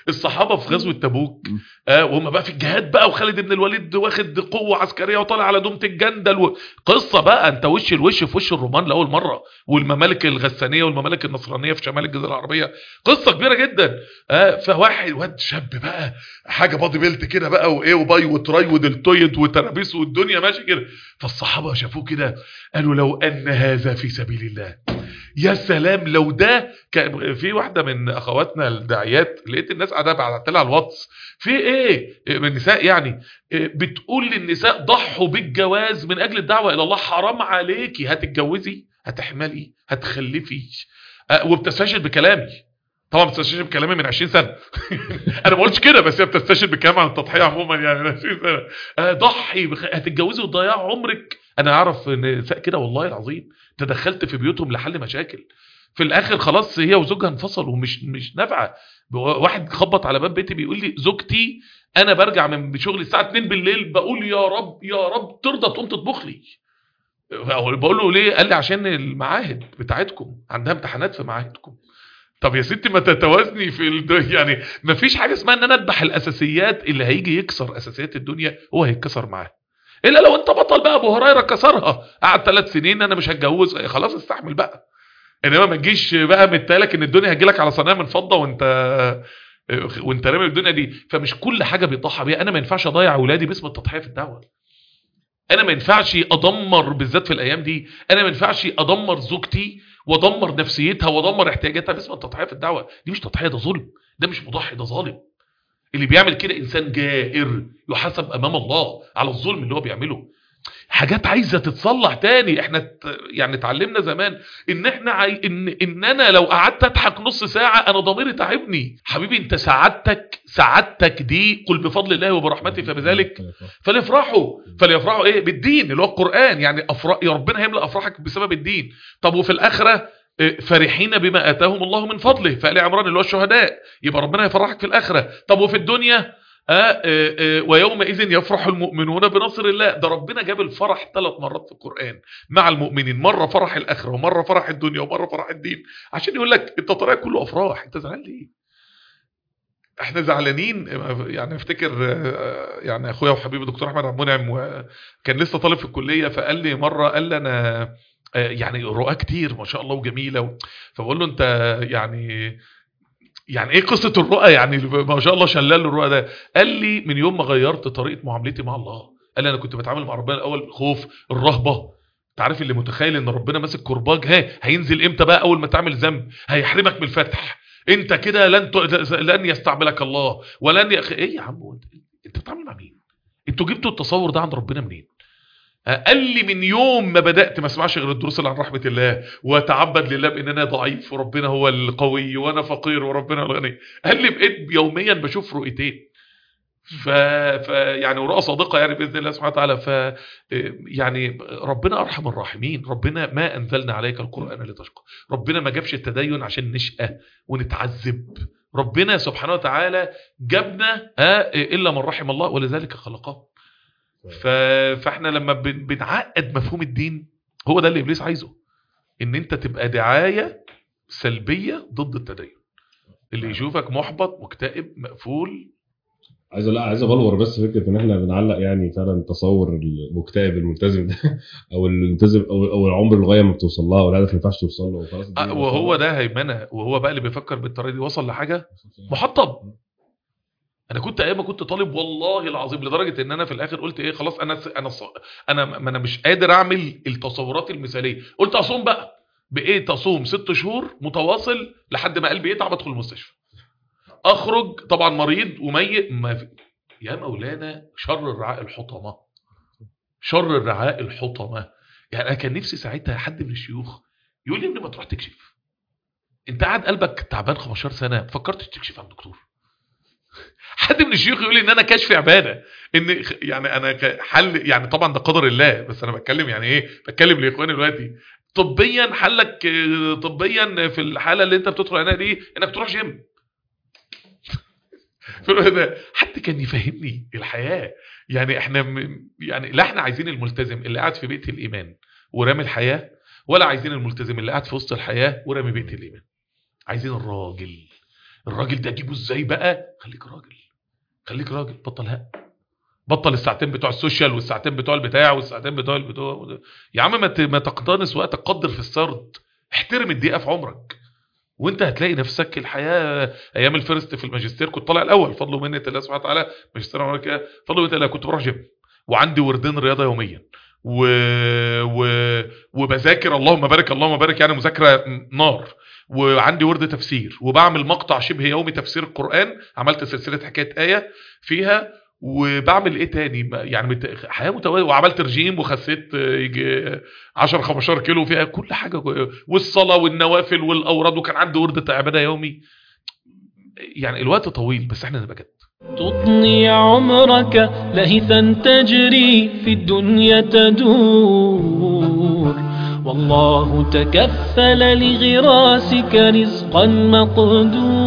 الصحابه في غزوه تبوك وهم بقى في الجهاد بقى، وخالد بن الوليد واخد قوه عسكريه وطالع على دومه الجندل قصه بقى، انت وش الوش في وش الرومان لاول مره، والممالك الغسانيه والممالك النصرانيه في شمال الجزيره العربيه، قصه كبيره جدا. فواحد واد شاب بقى حاجه بادي بيلت كده بقى، وايه وباي وتراي ودلتويد وترابيس والدنيا ماشي كده. فالصحابه شافوه كده قالوا لو ان هذا في سبيل الله، يا سلام لو ده. في واحده من اخواتنا الداعيات لقيت الناس قاعده بعت لها على الواتس في ايه من النساء يعني، بتقول للنساء ضحوا بالجواز من اجل الدعوه الى الله، حرام عليكي هتتجوزي هتحملي هتخلفي. وبتستشهد بكلامي، طبعا بتستشهد بكلامي من 20 سنه انا ما قلتش كده، بس هي بتستشهد بكلام عن التضحيه عموما يعني من 20 سنه. ضحي هتتجوزي وتضيعي عمرك. انا اعرف نساء كده والله العظيم تدخلت في بيوتهم لحل مشاكل، في الاخر خلاص هي وزوجها انفصلوا ومش نافعه. واحد خبط على باب بيتي بيقول لي زوجتي انا برجع من شغلي الساعه 2 بالليل بقول يا رب يا رب ترضى تقوم تطبخ لي. بقول له ليه؟ قال لي عشان المعاهد بتاعتكم عندها امتحانات في معاهدكم. طب يا ستي ما تتوازني في يعني ما فيش حاجه اسمها ان انا اذبح الاساسيات. اللي هيجي يكسر اساسيات الدنيا هو هيتكسر معاه، الا لو انت بطل بقى. ابو هريره كسرها، قعد 3 سنين انا مش هتجوز، خلاص استحمل بقى. انما ما تجيش بقى متالك ان الدنيا هتجيلك على صينيه من فضه وانت رامي الدنيا دي. فمش كل حاجه بيضحى بيها. انا ما ينفعش اضيع اولادي باسم التضحيه في الدعوه، انا ما ينفعش ادمر بالذات في الايام دي، انا ما ينفعش ادمر زوجتي وادمر نفسيتها وادمر احتياجاتها باسم التضحيه في الدعوه. دي مش تضحيه، ده ظلم، ده مش مضحي، ده ظالم. اللي بيعمل كده انسان جائر يحاسب امام الله على الظلم اللي هو بيعمله. حاجات عايزه تتصلح تاني. احنا يعني اتعلمنا زمان ان احنا ان انا لو قعدت اضحك نص ساعه انا ضميري تعبني. حبيبي انت سعادتك دي قل بفضل الله وبرحمته فبذلك فليفرحوا ايه؟ بالدين اللي هو القران. يعني يا ربنا هيملأ افراحك بسبب الدين. طب وفي الاخره فرحين بما اتاهم الله من فضله، فآل عمران اللي هو الشهداء، يبقى ربنا هيفرحك في الاخره. طب وفي الدنيا ويومئذ يفرح المؤمنون بنصر الله. ده ربنا جاب الفرح 3 مرات في القرآن مع المؤمنين، مرة فرح الآخرة ومرة فرح الدنيا ومرة فرح الدين، عشان يقول لك انت طريقك كله أفراح، انت زعلان ليه؟ احنا زعلانين. يعني افتكر يعني اخويا وحبيبي دكتور احمد عبد المنعم وكان لسه طالب في الكلية، فقال لي مرة، قال لي انا يعني رؤى كتير ما شاء الله وجميلة، فبقول له انت يعني ايه قصة الرؤى؟ يعني ما شاء الله شلال الرؤى ده. قال لي من يوم ما غيرت طريقة معاملتي مع الله. قال لي انا كنت بتعامل مع ربنا الاول خوف، الرهبة. انت عارف اللي متخيل ان ربنا ماسك كرباج هينزل امتى بقى؟ اول ما تعمل ذنب هيحرمك من الفتح، انت كده لن يستعملك الله ولن ايه يا عم انت بتتعامل مع مين؟ انتوا جبتوا التصور ده عند ربنا منين؟ قال لي من يوم ما بدأت ما اسمعش غير الدروس اللي عن رحمة الله واتعبد لله بان انا ضعيف وربنا هو القوي وانا فقير وربنا هو الغني. قال لي بقيت يوميا بشوف رؤيتين يعني ورؤى صادقة يعني بإذن الله سبحانه وتعالى. يعني ربنا أرحم الراحمين. ربنا ما أنزلنا عليك القرآن لتشقى. ربنا ما جابش التدين عشان نشقى ونتعذب. ربنا سبحانه وتعالى جابنا إلا من رحم الله ولذلك خلقه. فاحنا لما بنعقد مفهوم الدين، هو ده اللي إبليس عايزه، ان انت تبقى دعاية سلبية ضد التدين. اللي يشوفك محبط مكتئب مقفول. عايز ابلور بس فكره ان احنا بنعلق يعني فعلا تصور المكتئب الملتزم ده او الملتزم او العمر الغايه ما بتوصل لها والهدف ما ينفعش توصل له وخلاص. وهو ده هيمنه، وهو بقى اللي بيفكر بالطريقه دي وصل لحاجه محطم. انا كنت ايام ما كنت طالب والله العظيم لدرجه ان انا في الاخر قلت ايه خلاص انا مش قادر اعمل التصورات المثاليه. قلت اصوم بقى بقيت اصوم 6 شهور متواصل لحد ما قلبي يتعب ادخل المستشفى، اخرج طبعا مريض وميت يا مولانا شر الرعاء الحطمه، شر الرعاء الحطمه. يعني انا كان نفسي ساعتها حد من الشيوخ يقول لي ابني ما تروح تكشف، انت قاعد قلبك تعبان 15 سنه فكرتش تكشف عن دكتور؟ حد من الشيوخ يقول لي ان انا كشف عباده، ان يعني انا حل، يعني طبعا ده قدر الله، بس انا بتكلم يعني ايه، بتكلم لاخواني دلوقتي طبيا حلك طبيا في الحاله اللي انت بتدخل عليها دي انك تروح جيم. حد كان يفهمني الحياه. يعني احنا يعني لا احنا عايزين الملتزم اللي قاعد في بيت الايمان ورامي الحياه، ولا عايزين الملتزم اللي قاعد في وسط الحياه ورامي بيت الايمان. عايزين الراجل الراجل ده اجيبه ازاي بقى؟ خليك راجل، خليك راجل، بطل بطل الساعتين بتوع السوشيال والساعتين بتوع البتاع والساعتين بتوع يا عم ما تقتنص وقتك، قدر في السرد، احترم الدقيقه في عمرك، وانت هتلاقي نفسك الحياه. ايام الفيرست في الماجستير كنت طالع الاول فضل ومنه الله سبحانه وتعالى، ماجستير امريكا فضل ومنه الله، كنت بروح جيم وعندي وردين رياضه يوميا و... و... وبذاكر، اللهم بارك اللهم بارك، يعني مذاكره نار، وعندي ورد تفسير، وبعمل مقطع شبه يومي تفسير القرآن، عملت سلسلة حكاية آية فيها، وبعمل ايه تاني يعني حياة متوازنة، وعملت رجيم وخسيت يجي 10-15 كيلو فيها كل حاجة، والصلاة والنوافل والأوراد، وكان عندي ورد عبادة يومي. يعني الوقت طويل بس احنا نبقى جد. تطني عمرك لهثا تجري في الدنيا تدور، والله تكفل لغراسك رزقا مقدور.